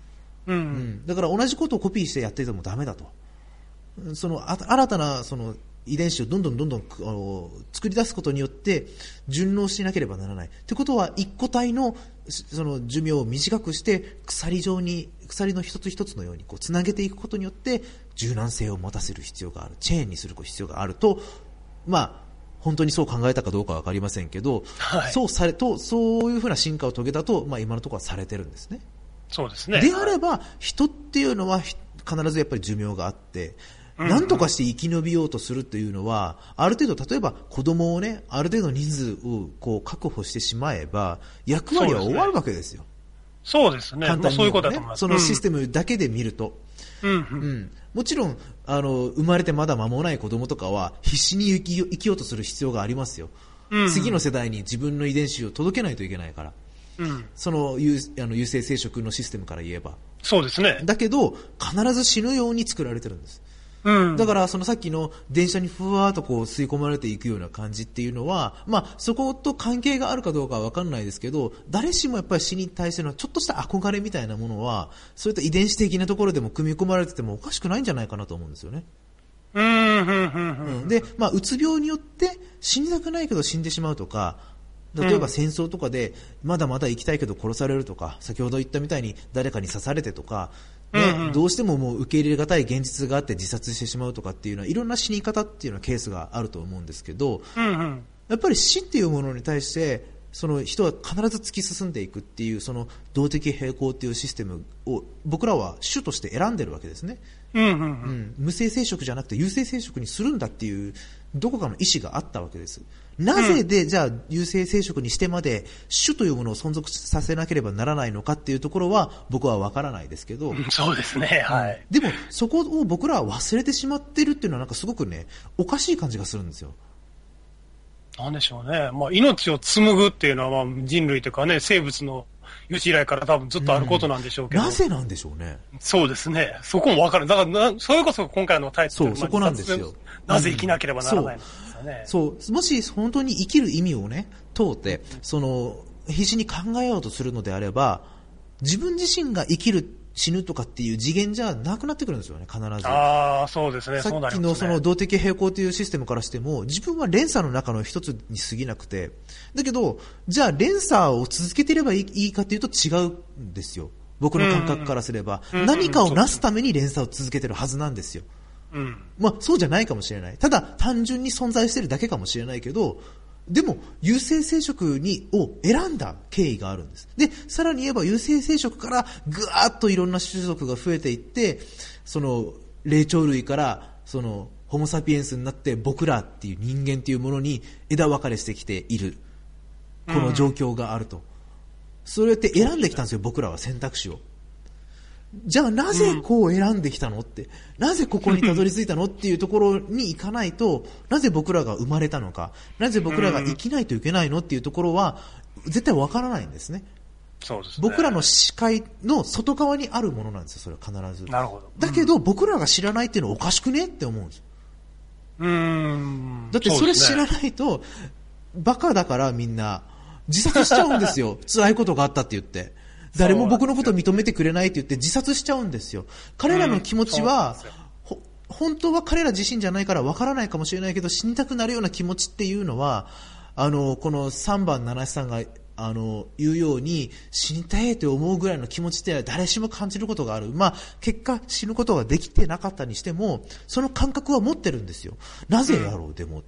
だから同じことをコピーしてやっていてもダメだと。新たな遺伝子をどんどん作り出すことによって順応しなければならない。ってことは一個体の寿命を短くして鎖の一つ一つのようにつなげていくことによって柔軟性を持たせる必要がある。チェーンにする必要があると、本当にそう考えたかどうかは分かりませんけど、はい、そういうふうな進化を遂げたと、今のところはされてるんですね。 そうですね。 であれば、人っていうのは必ずやっぱり寿命があって、何とかして生き延びようとするというのは、ある程度、例えば子供をね、ある程度人数を確保してしまえば、役割は終わるわけですよ。 そうですね。簡単にそういうことだと思います。 そのシステムだけで見ると。もちろん、生まれてまだ間もない子供とかは、必死に生きようとする必要がありますよ。次の世代に自分の遺伝子を届けないといけないから。その有性生殖のシステムから言えば。 そうですね。 だけど、必ず死ぬように作られてるんです。だからさっきの電車にふわーっと吸い込まれていくような感じっていうのは、そこと関係があるかどうかは分かんないですけど、誰しもやっぱり死に対してのちょっとした憧れみたいなものは、そういった遺伝子的なところでも組み込まれててもおかしくないんじゃないかなと思うんですよね。で、うつ病によって死にたくないけど死んでしまうとか、例えば戦争とかでまだまだ生きたいけど殺されるとか、先ほど言ったみたいに誰かに刺されてとか、どうしてももう受け入れがたい現実があって自殺してしまうとかっていうのはいろんな死に方っていうのはケースがあると思うんですけど、やっぱり死っていうものに対して人は必ず突き進んでいくっていう動的平衡っていうシステムを僕らは種として選んでるわけですね。無性生殖じゃなくて有性生殖にするんだっていうどこかの意思があったわけです。なぜで、じゃあ有性生殖にしてまで種というものを存続させなければならないのかっていうところは僕は分からないですけど、 そうですね、はい。 でもそこを僕らは忘れてしまってるっていうのはなんかすごくね、おかしい感じがするんですよ。 なんでしょうね。命を紡ぐっていうのは人類というかね、生物の由来から多分ずっとあることなんでしょうけど。 なぜなんでしょうね。 そうですね。そこも分かる。だからそれこそ今回のタイトルそこなんですよ。 なぜ生きなければならないんですよね。 もし本当に生きる意味をね、問うて、必死に考えようとするのであれば、自分自身が生きる、死ぬとかっていう次元じゃなくなってくるんですよね、必ず。 そうですね。 さっきの動的平衡というシステムからしても、自分は連鎖の中の一つに過ぎなくて、だけど、じゃあ連鎖を続けていればいいかというと違うんですよ。僕の感覚からすれば。何かをなすために連鎖を続けてるはずなんですよ。そうじゃないかもしれない。ただ、単純に存在してるだけかもしれないけど、でも、有性生殖を選んだ経緯があるんです。で、さらに言えば、有性生殖からぐわーっといろんな種族が増えていって、霊長類から、ホモサピエンスになって僕らっていう人間っていうものに枝分かれしてきている。この状況があると。そうやって選んできたんですよ、僕らは選択肢を。じゃあなぜこう選んできたのって、なぜここにたどり着いたのっていうところに行かないと、なぜ僕らが生まれたのか、なぜ僕らが生きないといけないのっていうところは絶対わからないんですね。 そうですね。 僕らの視界の外側にあるものなんですよ、それは必ず。 なるほど。 だけど僕らが知らないっていうのはおかしくねって思うんですよ。だってそれ知らないと、バカだからみんな自殺しちゃうんですよ。辛いことがあったって言って。誰も僕のことを認めてくれないって言って自殺しちゃうんですよ。彼らの気持ちは、本当は彼ら自身じゃないから分からないかもしれないけど、死にたくなるような気持ちっていうのは、この3番七七さんが言うように、死にたいって思うぐらいの気持ちって誰しも感じることがある。結果死ぬことができてなかったにしても、その感覚は持ってるんですよ。なぜやろう、でも。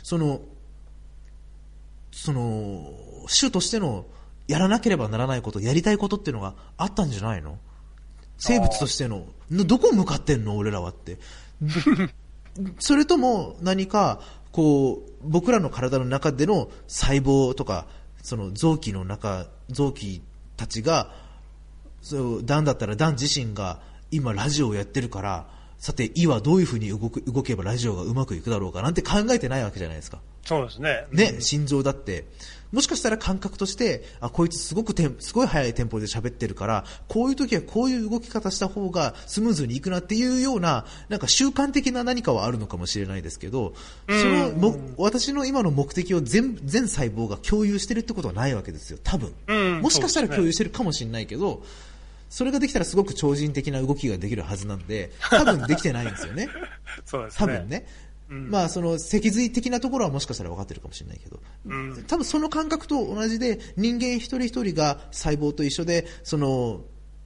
種としてのやらなければならないこと、やりたいことっていうのがあったんじゃないの？生物としての。どこ向かってんの俺らはって。それとも何か、僕らの体の中での細胞とか、臓器たちが、ダンだったらダン自身が今ラジオをやってるから、さて、胃はどういうふうに動けばラジオがうまくいくだろうかなんて考えてないわけじゃないですか。 そうですね。 ね、心臓だって。もしかしたら感覚として、こいつすごい速いテンポで喋ってるから、こういう時はこういう動き方した方がスムーズにいくなっていうような、なんか習慣的な何かはあるのかもしれないですけど、私の今の目的を全細胞が共有してるってことはないわけですよ、多分。もしかしたら共有してるかもしれないけど、 それができたらすごく超人的な動きができるはずなんで、多分できてないんですよね。 そうですね。 多分ね。まあ、その脊髄的なところはもしかしたら分かってるかもしれないけど、多分その感覚と同じで、人間一人一人が細胞と一緒で、その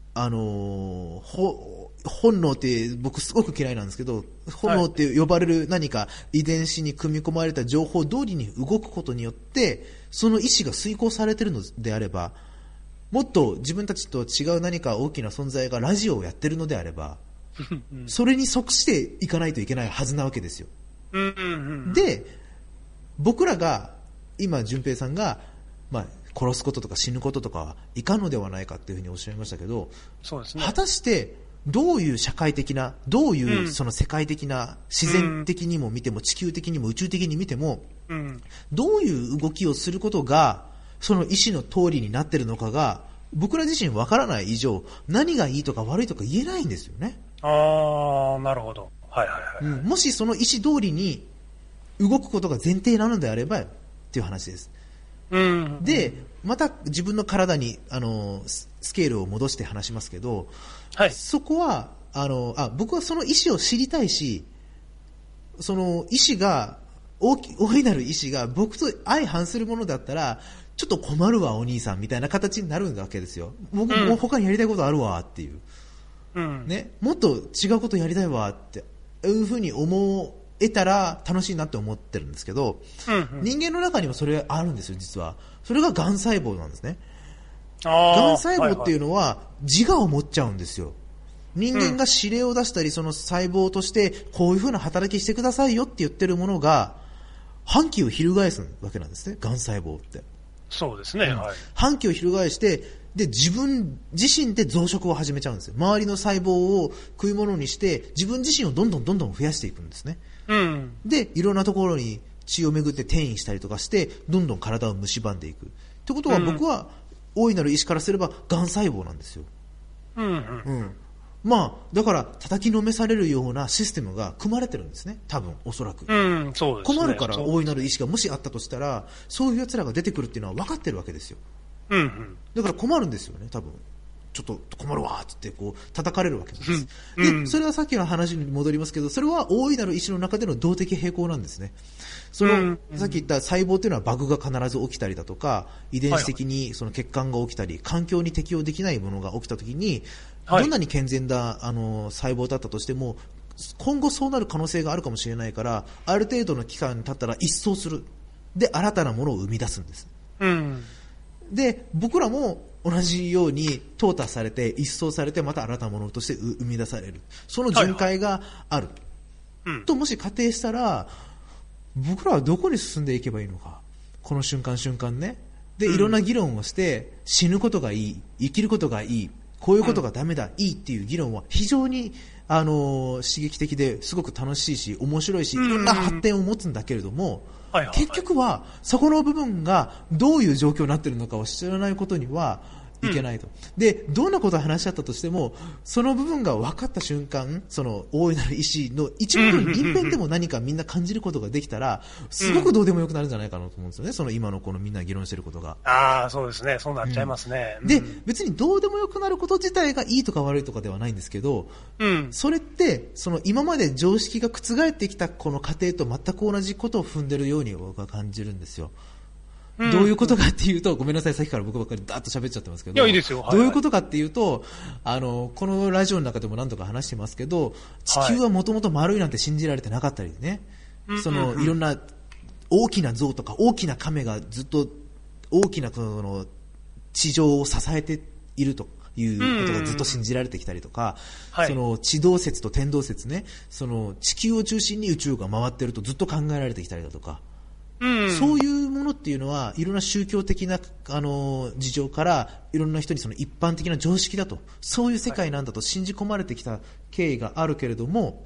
本能って僕すごく嫌いなんですけど、本能って呼ばれる何か遺伝子に組み込まれた情報通りに動くことによってその意思が遂行されているのであれば、もっと自分たちと違う何か大きな存在がラジオをやってるのであればそれに即していかないといけないはずなわけですよ。で、僕らが今順平さんが、まあ、殺すこととか死ぬこととかはいかんのではないかっていうふうにおっしゃいましたけど、 そうですね、 果たしてどういう社会的な、どういうその世界的な、自然的にも見ても地球的にも宇宙的に見ても、どういう動きをすることがその意思の通りになっているのかが僕ら自身わからない以上、何がいいとか悪いとか言えないんですよね。 ああ、なるほど。はいはいはい。 もしその意思通りに動くことが前提なのであればっていう話です。で、また自分の体にスケールを戻して話しますけど、はい、そこは僕はその意思を知りたいし、その意思が大いなる意思が僕と相反するものだったらちょっと困るわお兄さんみたいな形になるわけですよ。僕も他にやりたいことあるわっていう、ね、もっと違うことやりたいわっていうふうに思えたら楽しいなって思ってるんですけど、人間の中にもそれあるんですよ実は。それが癌細胞なんですね。癌細胞っていうのは自我を持っちゃうんですよ。人間が指令を出したり、その細胞としてこういうふうな働きしてくださいよって言ってるものが反旗を翻すわけなんですね、癌細胞って。 そうですね、はい、 反旗を翻してで自分自身で増殖を始めちゃうんですよ。周りの細胞を食い物にして自分自身をどんどん増やしていくんですね、でいろんなところに血を巡って転移したりとかしてどんどん体を蝕んでいくってことは、僕は大いなる意志からすれば癌細胞なんですよ。まあだから叩きのめされるようなシステムが組まれてるんですね、多分おそらく。 そうですね、 困るから大いなる意志がもしあったとしたらそういう奴らが出てくるっていうのは分かってるわけですよ。だから困るんですよね、多分。ちょっと困るわーってこう叩かれるわけです、でそれはさっきの話に戻りますけど、それは大いなる意志の中での動的平衡なんですね。そのさっき言った細胞というのはバグが必ず起きたりだとか、遺伝子的にその欠陥が起きたり、環境に適応できないものが起きたときに、どんなに健全な細胞だったとしても今後そうなる可能性があるかもしれないから、ある程度の期間に経ったら一掃する、で新たなものを生み出すんです、で僕らも同じように淘汰されて一掃されてまた新たなものとして生み出される、その巡回がある、ともし仮定したら僕らはどこに進んでいけばいいのか、この瞬間瞬間ね。でいろんな議論をして死ぬことがいい、生きることがいい、こういうことがダメだ、いいっていう議論は非常に刺激的ですごく楽しいし面白いし、いろんな発展を持つんだけれども、結局はそこの部分がどういう状況になっているのかを知らないことにはいけないと、でどんなことを話し合ったとしてもその部分が分かった瞬間、その大いなる意志の一部の人間でも何かみんな感じることができたらすごくどうでもよくなるんじゃないかなと思うんですよね、その今のこのみんな議論していることが。 そうですね、そうなっちゃいますね、 で別にどうでもよくなること自体がいいとか悪いとかではないんですけど、それってその今まで常識が覆ってきたこの過程と全く同じことを踏んでるように僕は感じるんですよ。どういうことかっていうと、ごめんなさい、さっきから僕ばっかりダーッと喋っちゃってますけど、 いや、いいですよ。 どういうことかっていうと、このラジオの中でも何度か話してますけど、地球はもともと丸いなんて信じられてなかったりね、そのいろんな大きな象とか大きな亀がずっと大きなその地上を支えているということがずっと信じられてきたりとか、その地動説と天動説ね、その地球を中心に宇宙が回っているとずっと考えられてきたりだとか、そういうものっていうのはいろんな宗教的な事情からいろんな人にその一般的な常識だと、そういう世界なんだと信じ込まれてきた経緯があるけれども、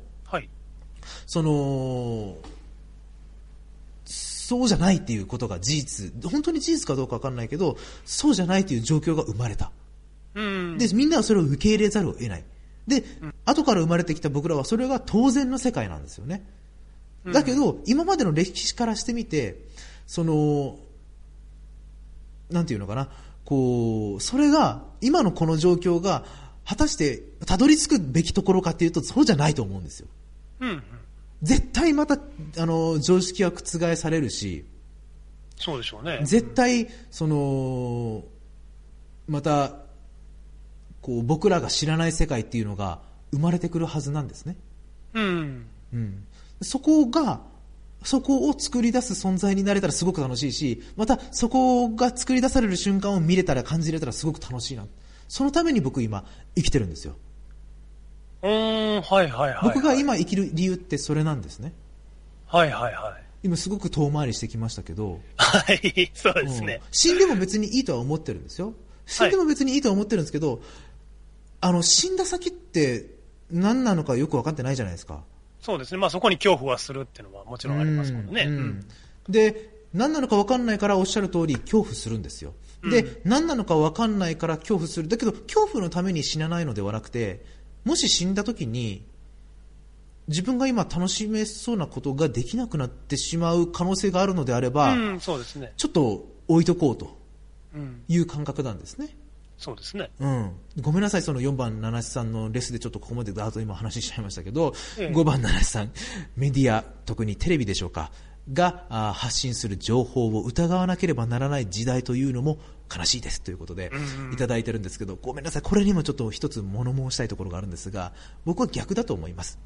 そうじゃないっていうことが事実、本当に事実かどうか分からないけどそうじゃないという状況が生まれた、でみんなはそれを受け入れざるを得ない。で、後から生まれてきた僕らはそれが当然の世界なんですよね。だけど今までの歴史からしてみて、そのなんていうのかな、こうそれが今のこの状況が果たしてたどり着くべきところかっていうとそうじゃないと思うんですよ。 うんうん。 絶対また常識は覆されるし、 そうでしょうね。 絶対またこう僕らが知らない世界っていうのが生まれてくるはずなんですね。 うん。 うん、そこを作り出す存在になれたらすごく楽しいし、またそこが作り出される瞬間を見れたら感じれたらすごく楽しいな。そのために僕今生きてるんですよ。 はいはいはい。 僕が今生きる理由ってそれなんですね。 はいはいはい。 今すごく遠回りしてきましたけど。 はい、そうですね。 死んでも別にいいとは思ってるんですよ。死んでも別にいいとは思ってるんですけど、死んだ先って何なのかよく分かってないじゃないですか。 そうですね。まあそこに恐怖はするっていうのはもちろんありますもんね。 で、何なのか分かんないからおっしゃる通り恐怖するんですよ。で、何なのか分かんないから恐怖する。だけど恐怖のために死なないのではなくて、もし死んだ時に自分が今楽しめそうなことができなくなってしまう可能性があるのであれば、 そうですね。 ちょっと置いとこうという感覚なんですね。 そうですね。 ごめんなさい、その4番七瀬さんのレスでちょっとここまでダーッと今話しちゃいましたけど、5番七瀬さん、メディア、特にテレビでしょうか、が発信する情報を疑わなければならない時代というのも悲しいですということでいただいてるんですけど、ごめんなさい、これにもちょっと一つ物申したいところがあるんですが、僕は逆だと思います。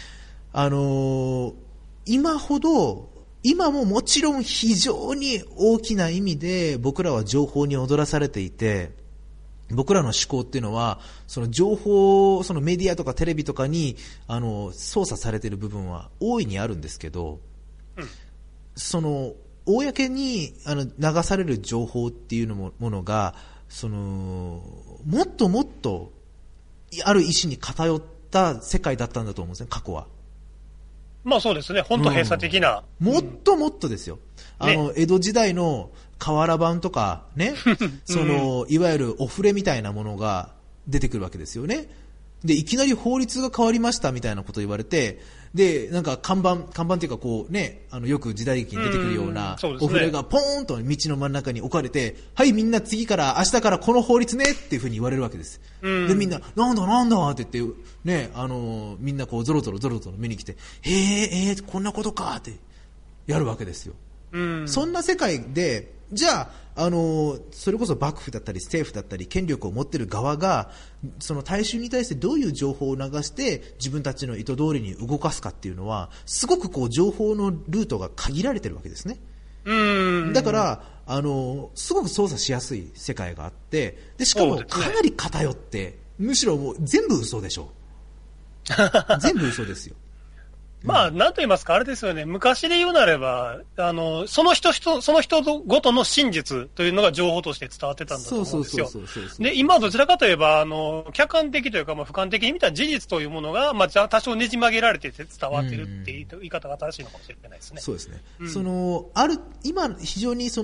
今ももちろん非常に大きな意味で僕らは情報に踊らされていて、僕らの思考っていうのはその情報、そのメディアとかテレビとかに操作されている部分は大いにあるんですけど、その公に流される情報っていうものがもっともっとある意思に偏った世界だったんだと思うんですね、過去は。 まあそうですね、本当閉鎖的な、 もっともっとですよ。江戸時代の瓦版とかね、いわゆるお触れみたいなものが出てくるわけですよね。で、いきなり法律が変わりましたみたいなことを言われて、で、なんか看板っていうかこうね、よく時代劇に出てくるようなお触れがポーンと道の真ん中に置かれて、はい、みんな明日からこの法律ねっていうふうに言われるわけです。で、みんな、なんだって言って、ね、みんなこうゾロゾロ見に来て、こんなことかってやるわけですよ。そんな世界で、じゃあ、それこそ幕府だったり政府だったり権力を持っている側がその大衆に対してどういう情報を流して自分たちの意図通りに動かすかっていうのはすごくこう情報のルートが限られているわけですね。だからすごく操作しやすい世界があって、でしかもかなり偏って、むしろもう全部嘘でしょ全部嘘ですよ。 まあ、なんと言いますか、あれですよね。昔で言うなれば、その人ごとの真実というのが情報として伝わってたんだと思うんですよ。で、今どちらかといえば、客観的というか、俯瞰的に見た事実というものが、まあ、多少ねじ曲げられて伝わってるっていう言い方が正しいのかもしれないですね。 そうですね。今非常に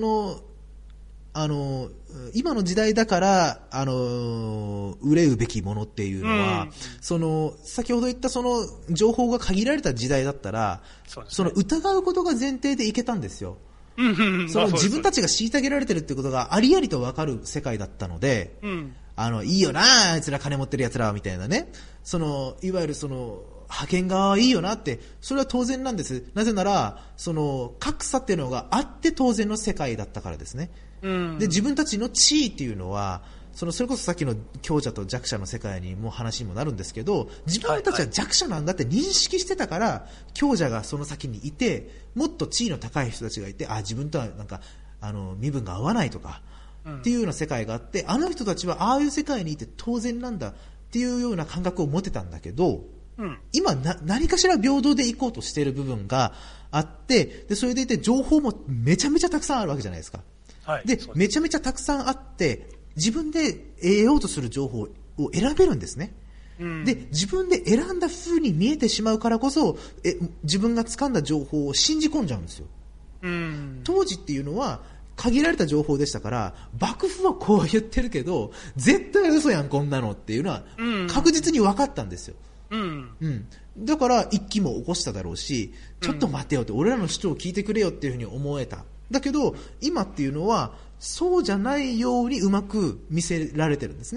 今の時代だから憂うべきものっていうのは、先ほど言った情報が限られた時代だったら、疑うことが前提でいけたんですよ。自分たちが虐げられてるってことがありありと分かる世界だったので、いいよなあいつら金持ってるやつらみたいなね、いわゆる派遣側はいいよなって、それは当然なんです。なぜなら格差っていうのがあって当然の世界だったからですね。で、自分たちの地位っていうのはそれこそさっきの強者と弱者の世界にも話にもなるんですけど、自分たちは弱者なんだって認識してたから、強者がその先にいて、もっと地位の高い人たちがいて、自分とはなんか身分が合わないとかっていうような世界があって、あの人たちはああいう世界にいて当然なんだっていうような感覚を持てたんだけど、今何かしら平等でいこうとしている部分があって、でそれでいて情報もめちゃめちゃたくさんあるわけじゃないですか。でめちゃめちゃたくさんあって自分で得ようとする情報を選べるんですね。で自分で選んだ風に見えてしまうからこそ自分が掴んだ情報を信じ込んじゃうんですよ。当時っていうのは限られた情報でしたから、幕府はこう言ってるけど絶対嘘やんこんなのっていうのは確実に分かったんですよ。だから一揆も起こしただろうし、ちょっと待てよって、俺らの主張を聞いてくれよっていうふうに思えた。だけど今っていうのはそうじゃないようにうまく見せられてるんですね。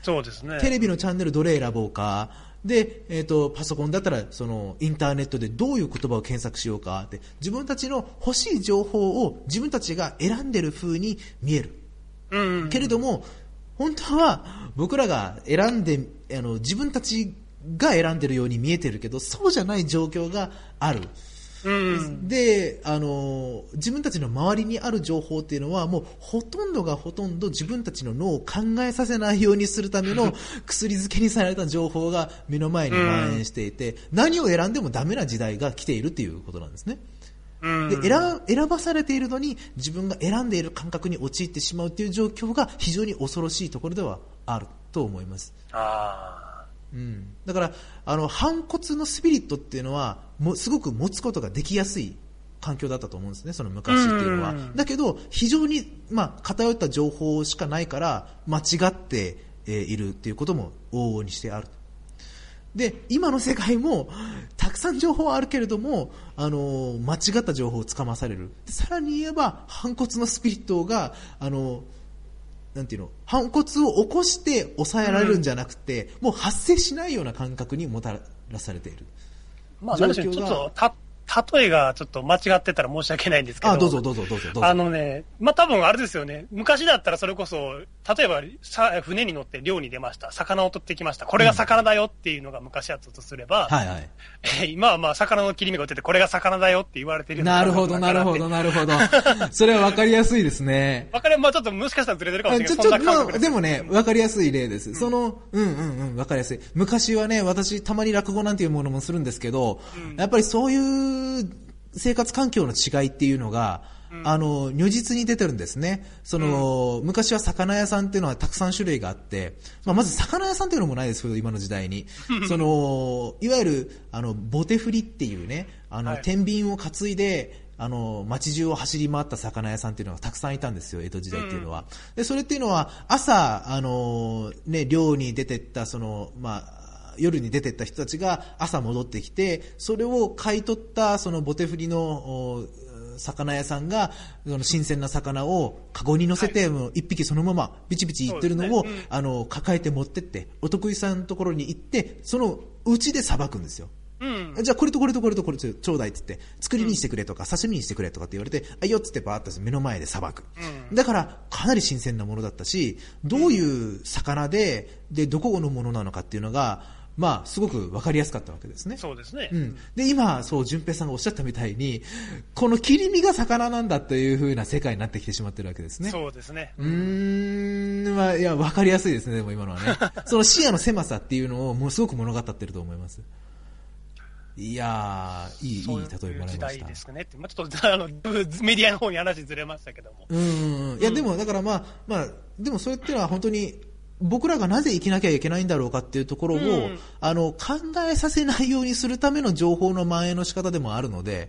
そうですね。 テレビのチャンネルどれ選ぼうか。で、パソコンだったら、その、インターネットでどういう言葉を検索しようかって、自分たちの欲しい情報を自分たちが選んでる風に見える。けれども、本当は僕らが選んで、自分たちが選んでるように見えてるけど、そうじゃない状況がある。で、自分たちの周りにある情報っていうのはもうほとんど自分たちの脳を考えさせないようにするための薬漬けにされた情報が目の前に蔓延していて、何を選んでもダメな時代が来ているっていうことなんですね。で、選ばされているのに自分が選んでいる感覚に陥ってしまうっていう状況が非常に恐ろしいところではあると思います。だから反骨のスピリットっていうのはすごく持つことができやすい環境だったと思うんですね、その昔っていうのは。だけど非常に、偏った情報しかないから間違っているっていうことも往々にしてある。で、今の世界もたくさん情報はあるけれども、間違った情報をつかまされる。さらに言えば反骨のスピリットがなんていうの、反骨を起こして抑えられるんじゃなくて、もう発生しないような感覚にもたらされている。 なんでしょう、ちょっと例えがちょっと間違ってたら申し訳ないんですけど。 どうぞ。多分あれですよね。昔だったらそれこそ、例えば船に乗って漁に出ました。魚を取ってきました。これが魚だよっていうのが昔だったとすれば、今は魚の切り身が売ってて、これが魚だよって言われてるような。 なるほど。それは分かりやすいですね。 ちょっともしかしたらずれてるかもしれないけど、 でもね、分かりやすい例です。分かりやすい。昔はね、私たまに落語なんていうものもするんですけど、やっぱりそういう生活環境の違いっていうのが、如実に出てるんですね。昔は魚屋さんっていうのはたくさん種類があって、まず魚屋さんっていうのもないですけど、今の時代に。いわゆる、ボテ振りっていうね、天秤を担いで、街中を走り回った魚屋さんっていうのがたくさんいたんですよ、江戸時代っていうのは。で、それっていうのは、朝、漁に出てった、夜に出てった人たちが朝戻ってきて、それを買い取ったそのボテ振りの魚屋さんがその新鮮な魚をカゴに乗せて、一匹そのままビチビチいってるのを、抱えて持ってってお得意さんのところに行って、そのうちでさばくんですよ。じゃあこれとこれとこれとこれちょうだいって言って、作りにしてくれとか刺身にしてくれとかって言われて、あいよっつってバーッと目の前でさばく。だからかなり新鮮なものだったし、どういう魚でどこのものなのかっていうのがすごく分かりやすかったわけですね。 そうですね。 で、今、順平さんがおっしゃったみたいに、この切り身が魚なんだという風な世界になってきてしまってるわけですね。 そうですね。 いや、分かりやすいですね、でも今のはね。その視野の狭さっていうのをもうすごく物語ってると思います。いやー、いい例えもらいました。 そういう時代ですねって。ちょっと、メディアの方に話ずれましたけども。 いや、でも、だからでもそれってのは本当に、僕らがなぜ生きなきゃいけないんだろうかっていうところを、考えさせないようにするための情報の蔓延の仕方でもあるので、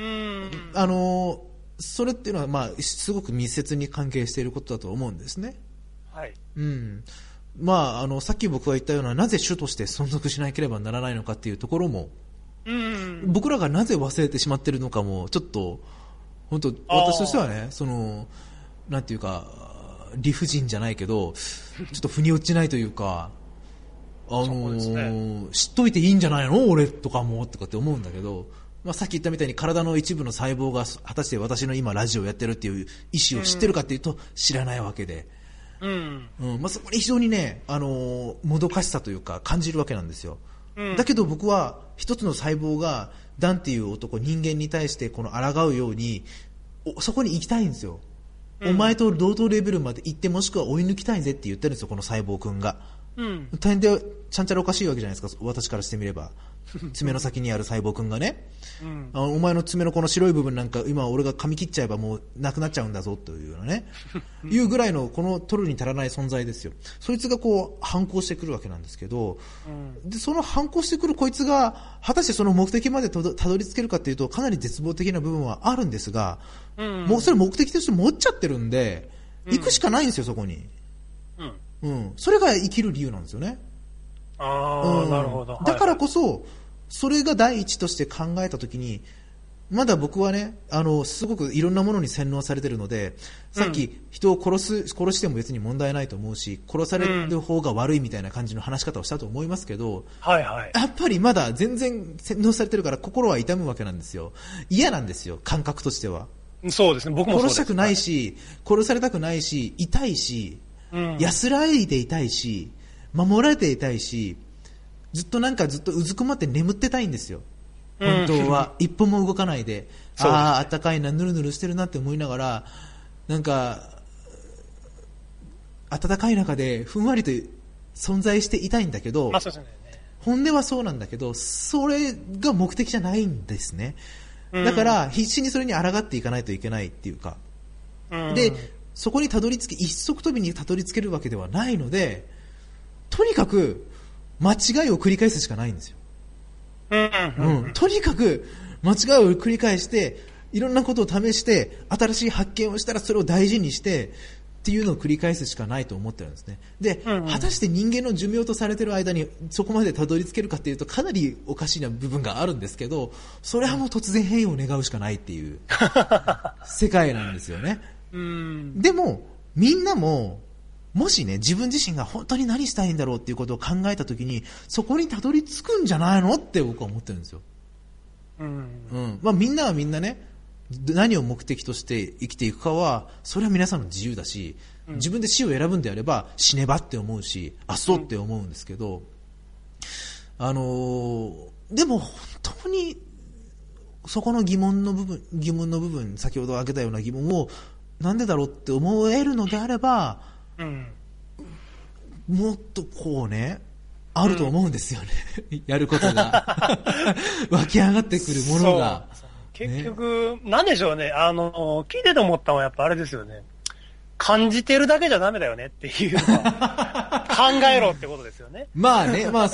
それっていうのは、すごく密接に関係していることだと思うんですね。 はい。 さっき僕が言ったような、なぜ主として存続しなければならないのかっていうところも、僕らがなぜ忘れてしまっているのかも、ちょっと、本当、私としてはね、なんていうか、理不尽じゃないけど、ちょっと腑に落ちないというか、知っといていいんじゃないの俺とかもとかって思うんだけど、さっき言ったみたいに体の一部の細胞が果たして私の今ラジオをやってるっていう意思を知ってるかっていうと知らないわけで、そこに非常にね、もどかしさというか感じるわけなんですよ。だけど僕は一つの細胞がダンっていう男、人間に対して抗うようにそこに行きたいんですよ。お前と同等レベルまで行って、もしくは追い抜きたいぜって言ってるんですよ、この細胞くんが。大変でちゃんちゃらおかしいわけじゃないですか、私からしてみれば。爪の先にある細胞くんがね、お前の爪のこの白い部分なんか今俺が噛み切っちゃえばもうなくなっちゃうんだぞというようなねいうぐらいのこの取るに足らない存在ですよ。そいつが反抗してくるわけなんですけど、でその反抗してくるこいつが果たしてその目的までたどり着けるかっていうとかなり絶望的な部分はあるんですが、もうそれ目的として持っちゃってるんで、行くしかないんですよ、そこに。それが生きる理由なんですよね。 なるほど。 だからこそ、それが第一として考えたときに、 まだ僕はね、すごくいろんなものに洗脳されてるので、さっき人を殺しても別に問題ないと思うし、殺される方が悪いみたいな感じの話し方をしたと思いますけど、 はいはい。 やっぱりまだ全然洗脳されてるから心は痛むわけなんですよ。嫌なんですよ、感覚としては。 そうですね、僕もそうです。 殺したくないし、殺されたくないし、痛いし、安らいでいたいし、守られていたいし、ずっとうずくまって眠ってたいんですよ。本当は一歩も動かないで、あったかいな、ぬるぬるしてるなって思いながら、なんか暖かい中でふんわりと存在していたいんだけど、 そうですね、 本音はそうなんだけど、それが目的じゃないんですね。だから必死にそれに抗っていかないといけないっていうか、でそこにたどり着き、一足飛びにたどり着けるわけではないので、とにかく間違いを繰り返すしかないんですよ。とにかく間違いを繰り返して、いろんなことを試して、新しい発見をしたらそれを大事にしてっていうのを繰り返すしかないと思ってるんですね。で、果たして人間の寿命とされている間にそこまでたどり着けるかっていうと、かなりおかしな部分があるんですけど、それはもう突然変異を願うしかないっていう世界なんですよね。でもみんなももしね、自分自身が本当に何したいんだろうっていうことを考えたときに、そこにたどり着くんじゃないのって僕は思ってるんですよ。みんなはみんなね、何を目的として生きていくかは、それは皆さんの自由だし、自分で死を選ぶんであれば死ねばって思うし、そうって思うんですけど、でも本当にそこの疑問の部分、先ほど挙げたような疑問をなんでだろうって思えるのであれば、もっとこうね、あると思うんですよね。やることが湧き上がってくるものが。 結局、なんでしょうね。聞いてて思ったのはやっぱあれですよね。感じてるだけじゃダメだよねっていうのは考えろってことですよね。 感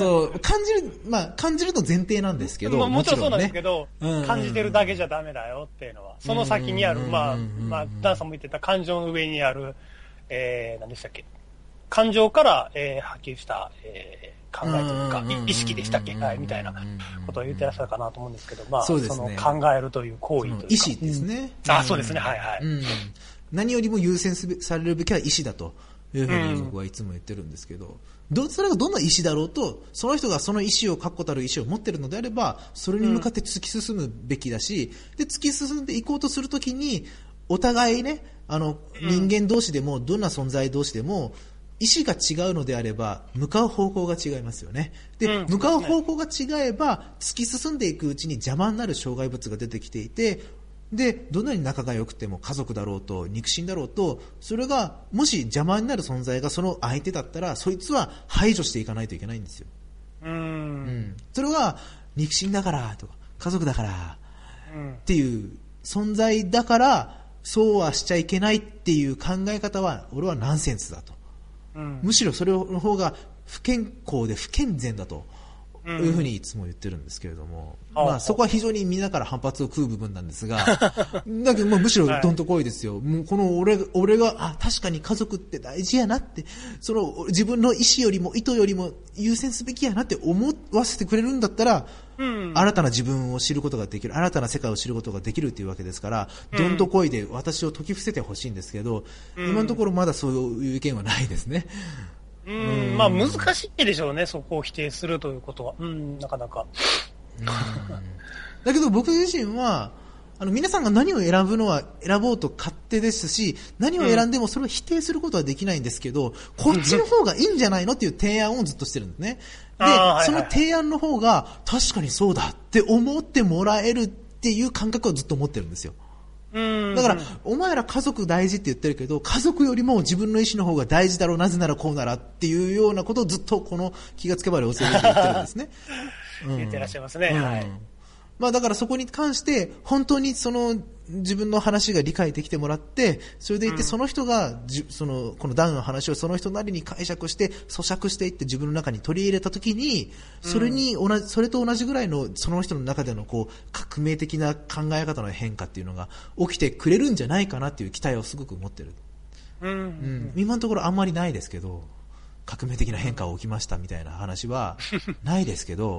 じると前提なんですけど、 もちろんそうなんですけど、感じてるだけじゃダメだよっていうのは、その先にある、ダンさんも言ってた感情の上にある、何でしたっけ、感情から、波及した、考えというか、意識でしたっけ、みたいなことを言ってらっしゃるかなと思うんですけど、 そうですね、 その考えるという行為というか。 意思ですね。 そうですね、はいはい。 何よりも優先されるべきは意思だというふうに僕はいつも言ってるんですけど、それがどんな意思だろうと、その人がその意思を、確固たる意思を持っているのであれば、それに向かって突き進むべきだし、で突き進んでいこうとするときに、お互いね、人間同士でもどんな存在同士でも意思が違うのであれば向かう方向が違いますよね。で、向かう方向が違えば突き進んでいくうちに邪魔になる障害物が出てきていて、でどんなに仲が良くても家族だろうと肉親だろうと、それがもし邪魔になる存在がその相手だったら、そいつは排除していかないといけないんですよ。それは肉親だからとか家族だからっていう存在だからそうはしちゃいけないっていう考え方は俺はナンセンスだと、むしろそれの方が不健康で不健全だというふうにいつも言ってるんですけれども、そこは非常にみんなから反発を食う部分なんですがだけどむしろどんとこいですよ。もうこの俺が確かに家族って大事やなって、その自分の意思よりも意図よりも優先すべきやなって思わせてくれるんだったら、新たな自分を知ることができる、新たな世界を知ることができるというわけですから、どんとこいで私を説き伏せてほしいんですけど、今のところまだそういう意見はないですね。 難しいでしょうね、そこを否定するということは。なかなか。 だけど僕自身は、皆さんが何を選ぶのは選ぼうと勝手ですし、何を選んでもそれを否定することはできないんですけど、こっちの方がいいんじゃないのっていう提案をずっとしてるんですね。で、その提案の方が確かにそうだって思ってもらえるっていう感覚をずっと持ってるんですよ。だからお前ら家族大事って言ってるけど、家族よりも自分の意思の方が大事だろう、なぜならこうならっていうようなことをずっとこの気がつけば良性で言ってるんですね。 言ってらっしゃいますね。はい。 だからそこに関して本当にその自分の話が理解できてもらって、それでいってその人がこのダウンの話をその人なりに解釈して咀嚼していって自分の中に取り入れたときに、それと同じぐらいのその人の中での革命的な考え方の変化っていうのが起きてくれるんじゃないかなっていう期待をすごく持ってる。今のところあんまりないですけど、革命的な変化が起きましたみたいな話はないですけど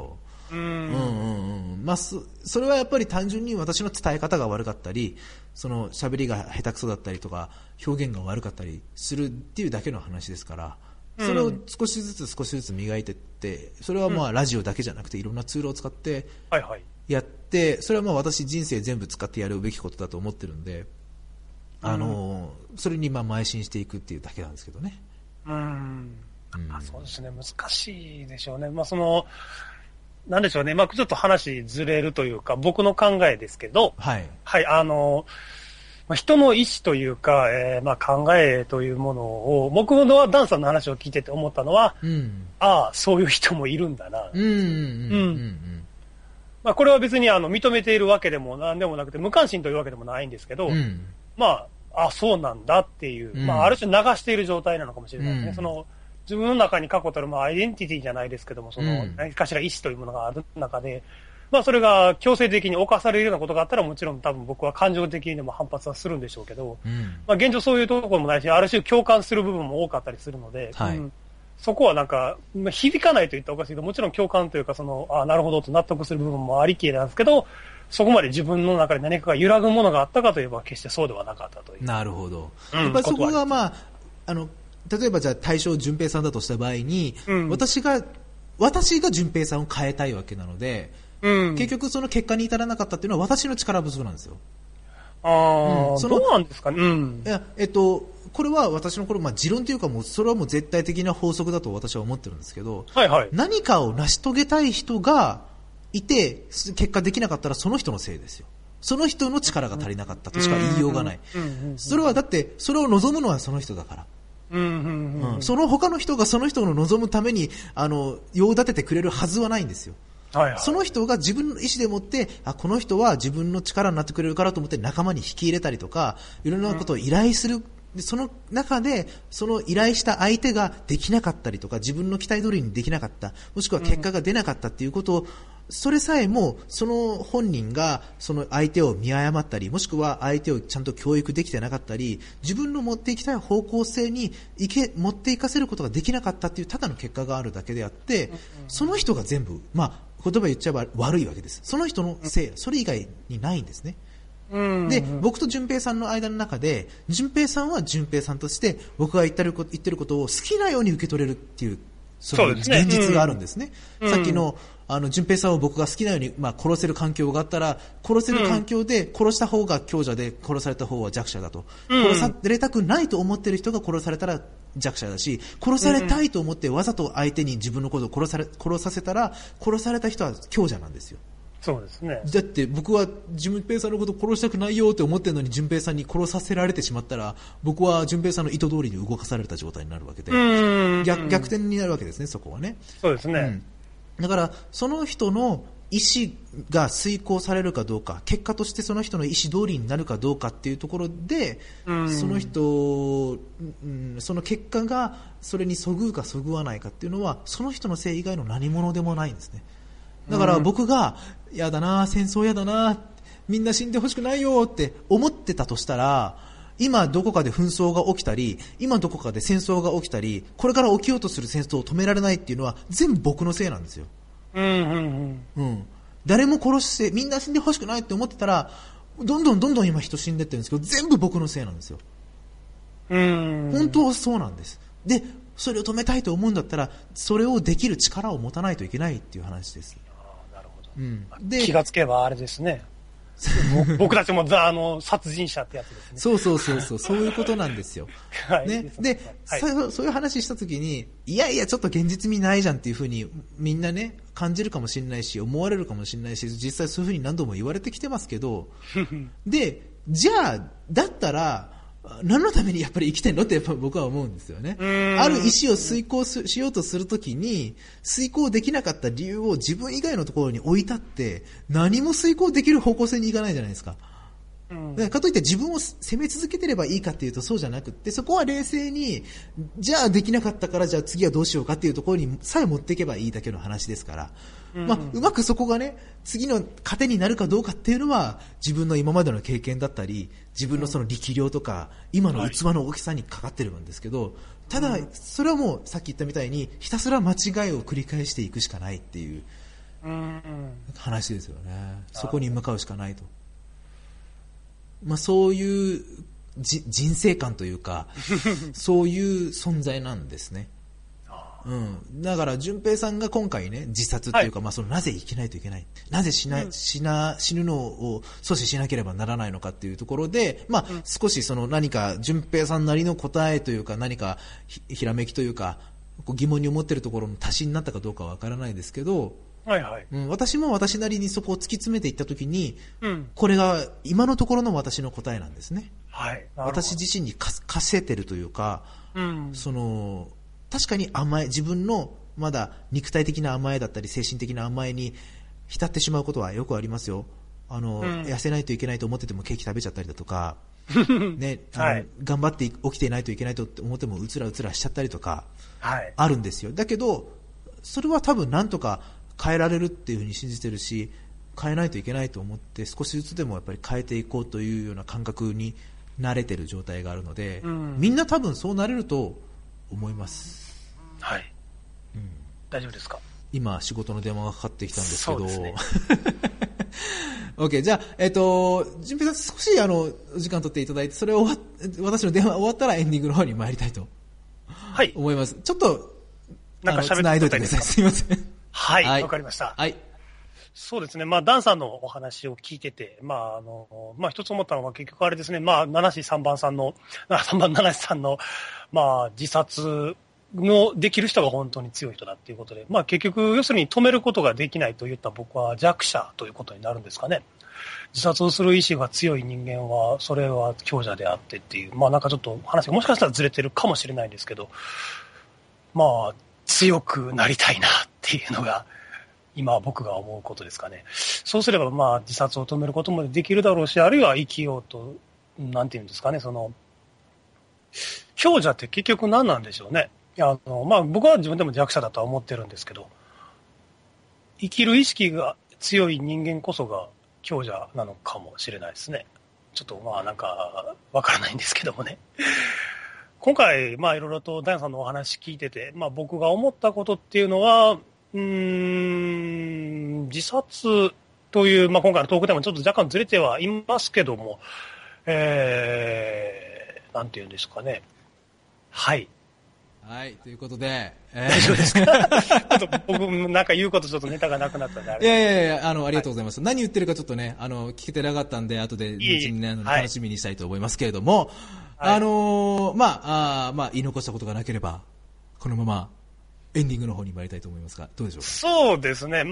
まあ、それはやっぱり単純に私の伝え方が悪かったり、その喋りが下手くそだったりとか、表現が悪かったりするっていうだけの話ですから、それを少しずつ磨いていって、それはまあラジオだけじゃなくていろんなツールを使ってやって、それはまあ私人生全部使ってやるべきことだと思ってるんで、それにまあ邁進していくっていうだけなんですけどね。 そうですね、難しいでしょうね。まあなんでしょうね、まあちょっと話ずれるというか、僕の考えですけど、 はい。 人の意思というか、まあ考えというものを、僕のダンさんの話を聞いてて思ったのは、ああ、そういう人もいるんだな。まあこれは別に認めているわけでもなんでもなくて、無関心というわけでもないんですけど、まあ、そうなんだっていう、まあある種流している状態なのかもしれないですね。自分の中に確固たる、まあ、アイデンティティじゃないですけども、何かしら意思というものがある中で、まあ、それが強制的に侵されるようなことがあったら、もちろん多分僕は感情的にでも反発はするんでしょうけど、まあ、現状そういうところもないし、ある種共感する部分も多かったりするので、そこはなんか、響かないと言ったらおかしいけど、もちろん共感というか、なるほどと納得する部分もありきれなんですけど、そこまで自分の中で何かが揺らぐものがあったかといえば、決してそうではなかったという。 なるほど。やっぱりそこがまあ、例えばじゃあ対象順平さんだとした場合に、私が順平さんを変えたいわけなので、結局その結果に至らなかったっていうのは私の力不足なんですよ。 どうなんですかね。 いや、これは私のまあ持論というかそれはもう絶対的な法則だと私は思ってるんですけど、何かを成し遂げたい人がいて、結果できなかったらその人のせいですよ。その人の力が足りなかったとしか言いようがない。それはだって、それを望むのはその人だから。その他の人がその人の望むために用立ててくれるはずはないんですよ。その人が自分の意思でもってこの人は自分の力になってくれるからと思って仲間に引き入れたりとか、いろんなことを依頼する。その中でその依頼した相手ができなかったりとか、自分の期待通りにできなかった、もしくは結果が出なかったっていうことを、それさえもその本人がその相手を見誤ったり、もしくは相手をちゃんと教育できてなかったり、自分の持っていきたい方向性に持っていかせることができなかったっていうただの結果があるだけであって、その人が全部、まあ言葉言っちゃえば悪いわけです。その人のせい、それ以外にないんですね。で、僕と順平さんの間の中で、順平さんは順平さんとして僕が言ってることを好きなように受け取れるっていう、その現実があるんですね。さっきの順平さんを僕が好きなように、まあ、殺せる環境があったら、殺せる環境で殺した方が強者で殺された方は弱者だと。殺されたくないと思っている人が殺されたら弱者だし、殺されたいと思ってわざと相手に自分のことを殺させたら、殺された人は強者なんですよ。 そうですね。 だって僕は順平さんのことを殺したくないよって思ってるのに、順平さんに殺させられてしまったら、僕は順平さんの意図通りに動かされた状態になるわけで、逆転になるわけですね、そこはね。 そうですね。 だからその人の意思が遂行されるかどうか、結果としてその人の意思通りになるかどうかっていうところで、その人、その結果がそれにそぐうかそぐわないかっていうのは、その人のせい以外の何者でもないんですね。だから僕がやだな、戦争やだな、みんな死んでほしくないよって思ってたとしたら、今どこかで紛争が起きたり、今どこかで戦争が起きたり、これから起きようとする戦争を止められないっていうのは全部僕のせいなんですよ。誰も殺してみんな死んでほしくないって思ってたら、どんどん今人死んでってるんですけど、全部僕のせいなんですよ。本当はそうなんです。で、それを止めたいと思うんだったら、それをできる力を持たないといけないっていう話です。 なるほど。で、気がつけばあれですね。僕たちも殺人者ってやつですね。 そういうことなんですよ。ね。で、そういう話したときに、いやちょっと現実味ないじゃんっていうふうにみんなね、感じるかもしれないし、思われるかもしれないし、実際そういうふうに何度も言われてきてますけど、で、じゃあ、だったら、何のためにやっぱり生きてんのってやっぱ僕は思うんですよね。ある意思を遂行しようとするときに、遂行できなかった理由を自分以外のところに置いたって、何も遂行できる方向性にいかないじゃないですか。かといって自分を責め続けてればいいかっていうとそうじゃなくって、そこは冷静に、じゃあできなかったからじゃあ次はどうしようかっていうところにさえ持っていけばいいだけの話ですから、うまくそこがね、次の糧になるかどうかっていうのは自分の今までの経験だったり、自分のその力量とか今の器の大きさにかかってるんですけど、ただそれはもうさっき言ったみたいにひたすら間違いを繰り返していくしかないっていう、 話ですよね。そこに向かうしかないと。そういう人生観というかそういう存在なんですね。だから順平さんが今回ね、自殺っていうか、そのなぜ生きないといけない、なぜ死ぬのを阻止しなければならないのかっていうところで、少しその何か順平さんなりの答えというか、何かひらめきというか疑問に思っているところの足しになったかどうかはわからないですけど、私も私なりにそこを突き詰めていったときに、これが今のところの私の答えなんですね。私自身に課せてるというか、その確かに自分のまだ肉体的な甘えだったり精神的な甘えに浸ってしまうことはよくありますよ。痩せないといけないと思っててもケーキ食べちゃったりだとかね、頑張って起きていないといけないと思ってもうつらうつらしちゃったりとかあるんですよ。だけどそれは多分なんとか変えられるっていうふうに信じてるし、変えないといけないと思って少しずつでもやっぱり変えていこうというような感覚に慣れてる状態があるので、みんな多分そうなれると思います。 大丈夫ですか？ 今仕事の電話がかかってきたんですけど、 そうですね OK、 じゃあ、順平さん少しお時間取っていただいて、それを私の電話終わったらエンディングの方に参りたいと思います。ちょっとなんか喋って繋いどいてください。すいません。 わかりました。そうですね。ダンさんのお話を聞いてて、一つ思ったのは結局あれですね。七子三番さんの、七子さんの、自殺のできる人が本当に強い人だっていうことで、結局要するに止めることができないといった僕は弱者ということになるんですかね。自殺をする意志が強い人間はそれは強者であってっていう、なんかちょっと話がもしかしたらずれてるかもしれないんですけど、強くなりたいなっていうのが今僕が思うことですかね。そうすれば自殺を止めることもできるだろうし、あるいは生きようと、なんていうんですかね、その強者って結局何なんでしょうね。僕は自分でも弱者だとは思ってるんですけど、生きる意識が強い人間こそが強者なのかもしれないですね。ちょっとなんかわからないんですけどもね。今回いろいろとダイアンさんのお話聞いてて、僕が思ったことっていうのは、自殺という、今回のトークでもちょっと若干ずれてはいますけども、なんていうんですかね。 ということで、 大丈夫ですか？ちょっと僕なんか言うことちょっとネタがなくなったんであれ。 いや、ありがとうございます。何言ってるかちょっとね、聞けてなかったんで、後で、楽しみにしたいと思いますけれども、言い残したことがなければ、このままエンディングの方に参りたいと思いますが、どうでしょうか？ そうですね。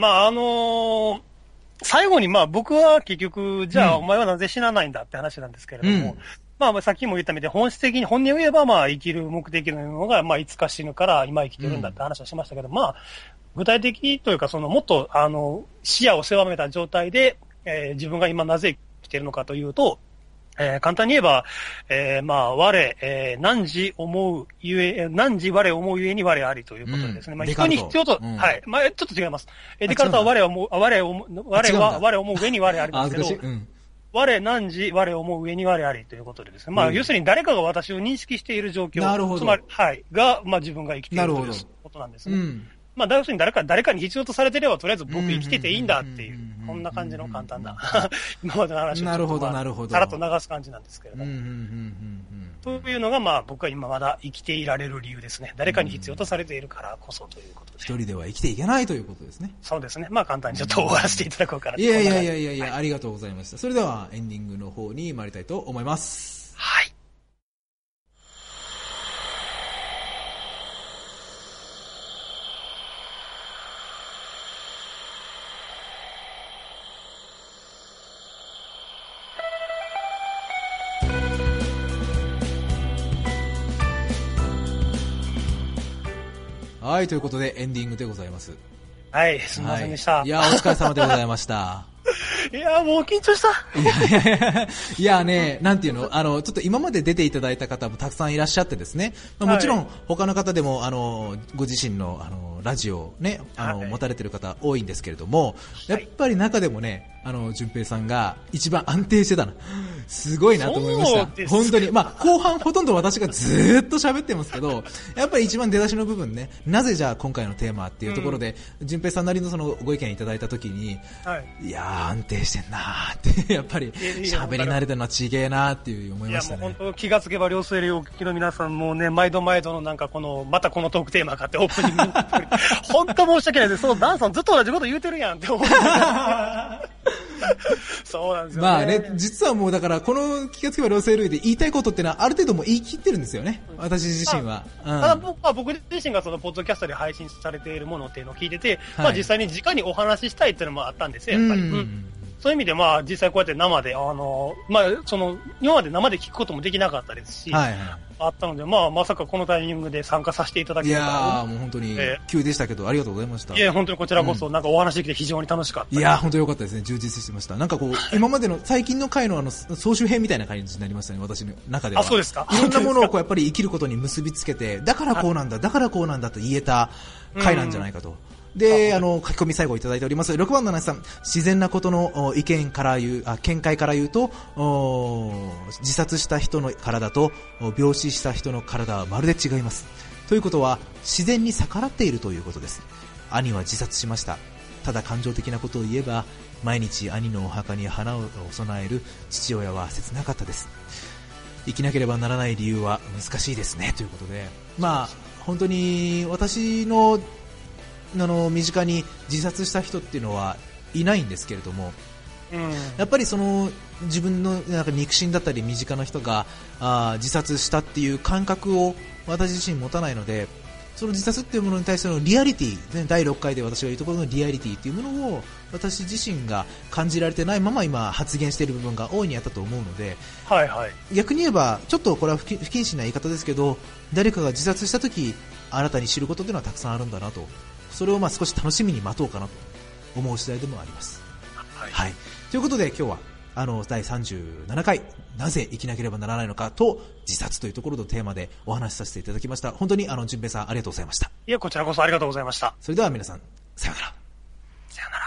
最後に僕は結局、じゃあお前はなぜ死なないんだって話なんですけれども、さっきも言ったみたいに本質的に、本音を言えば生きる目的ののが、いつか死ぬから今生きてるんだって話をしましたけど、具体的というか、もっと視野を狭めた状態で、自分が今なぜ生きてるのかというと、簡単に言えば、我、汝思うゆえ、汝我思うゆえに我ありということでですね。人に必要と、ちょっと違います。デカルトは我は思う上に我ありますけど、我、汝、我思う上に我ありということでですね。要するに誰かが私を認識している状況、つまり、が、自分が生きているということなんですね。要するに誰かに必要とされていれば、とりあえず僕生きてていいんだっていう、こんな感じの簡単な、今までの話をさらっと流す感じなんですけれども。というのが、僕は今まだ生きていられる理由ですね。誰かに必要とされているからこそということで。 一人では生きていけないということですね。 そうですね。簡単にちょっと終わらせていただこうかなと。 いや、ありがとうございました。それではエンディングの方に参りたいと思います。ということでエンディングでございます。 すみませんでした。 お疲れ様でございました。 もう緊張した。 なんていうの、ちょっと今まで出ていただいた方もたくさんいらっしゃってですね、もちろん他の方でもご自身のラジオをね、 はい持たれてる方多いんですけれども、やっぱり中でもね、淳平さんが一番安定してたの。すごいなと思いましたそうです。か本当に。まあ、後半ほとんど私がずーっと喋ってますけど、やっぱり一番出だしの部分ね、なぜじゃあ今回のテーマっていうところで、淳平さんなりのそのご意見いただいたときに、いやー安定してんなーって、やっぱり喋り慣れてるのはちげーなーっていう思いましたね。 いやもう本当気がつけば両生類お聞きの皆さんもね、毎度毎度のなんかまたこのトークテーマかってオープニング本当申し訳ないです。そのダンさんずっと同じこと言うてるやんって思って。そうなんですよね。 まあね、実はもうだからこの気がつけば両生類で言いたいことってのはある程度もう言い切ってるんですよね。私自身は。 ただ僕自身がそのポッドキャストで配信されているものっていうのを聞いてて、まあ実際に直にお話ししたいっていうのもあったんですよ、やっぱり。そういう意味でまあ実際こうやって生で、まあ今まで生で聞くこともできなかったですし、あったので、まあまさかこのタイミングで参加させていただけるとは。 いやーもう本当に急でしたけど、ありがとうございました。 いや本当にこちらこそなんかお話できて非常に楽しかった。 いやー本当に良かったですね。充実してました。なんかこう今までの最近の回の総集編みたいな感じになりましたね、私の中では。 あ、そうですか。 いろんなものをこうやっぱり生きることに結びつけて、だからこうなんだ、だからこうなんだと言えた回なんじゃないかと。で、書き込み最後いただいております。6番の話さん、自然なことの意見から見解から言うと、自殺した人の体と病死した人の体はまるで違います。ということは、自然に逆らっているということです。兄は自殺しました。ただ感情的なことを言えば、毎日兄のお墓に花を供える父親は切なかったです。生きなければならない理由は難しいですね。ということで、まあ、本当に私の身近に自殺した人っていうのはいないんですけれども、やっぱり自分のなんか肉親だったり身近な人が自殺したっていう感覚を私自身持たないので、その自殺っていうものに対してのリアリティ、ね、第6回で私が言うところのリアリティっていうものを私自身が感じられてないまま今発言している部分が大いにあったと思うので、逆に言えばちょっとこれは不謹慎な言い方ですけど、誰かが自殺した時新たに知ることっていうのはたくさんあるんだなと、それを少し楽しみに待とうかなと思う次第でもあります。はい。ということで今日は第37回なぜ生きなければならないのかと自殺というところのテーマでお話しさせていただきました。本当に淳平さんありがとうございました。 いやこちらこそありがとうございました。 それでは皆さんさようなら。 さようなら。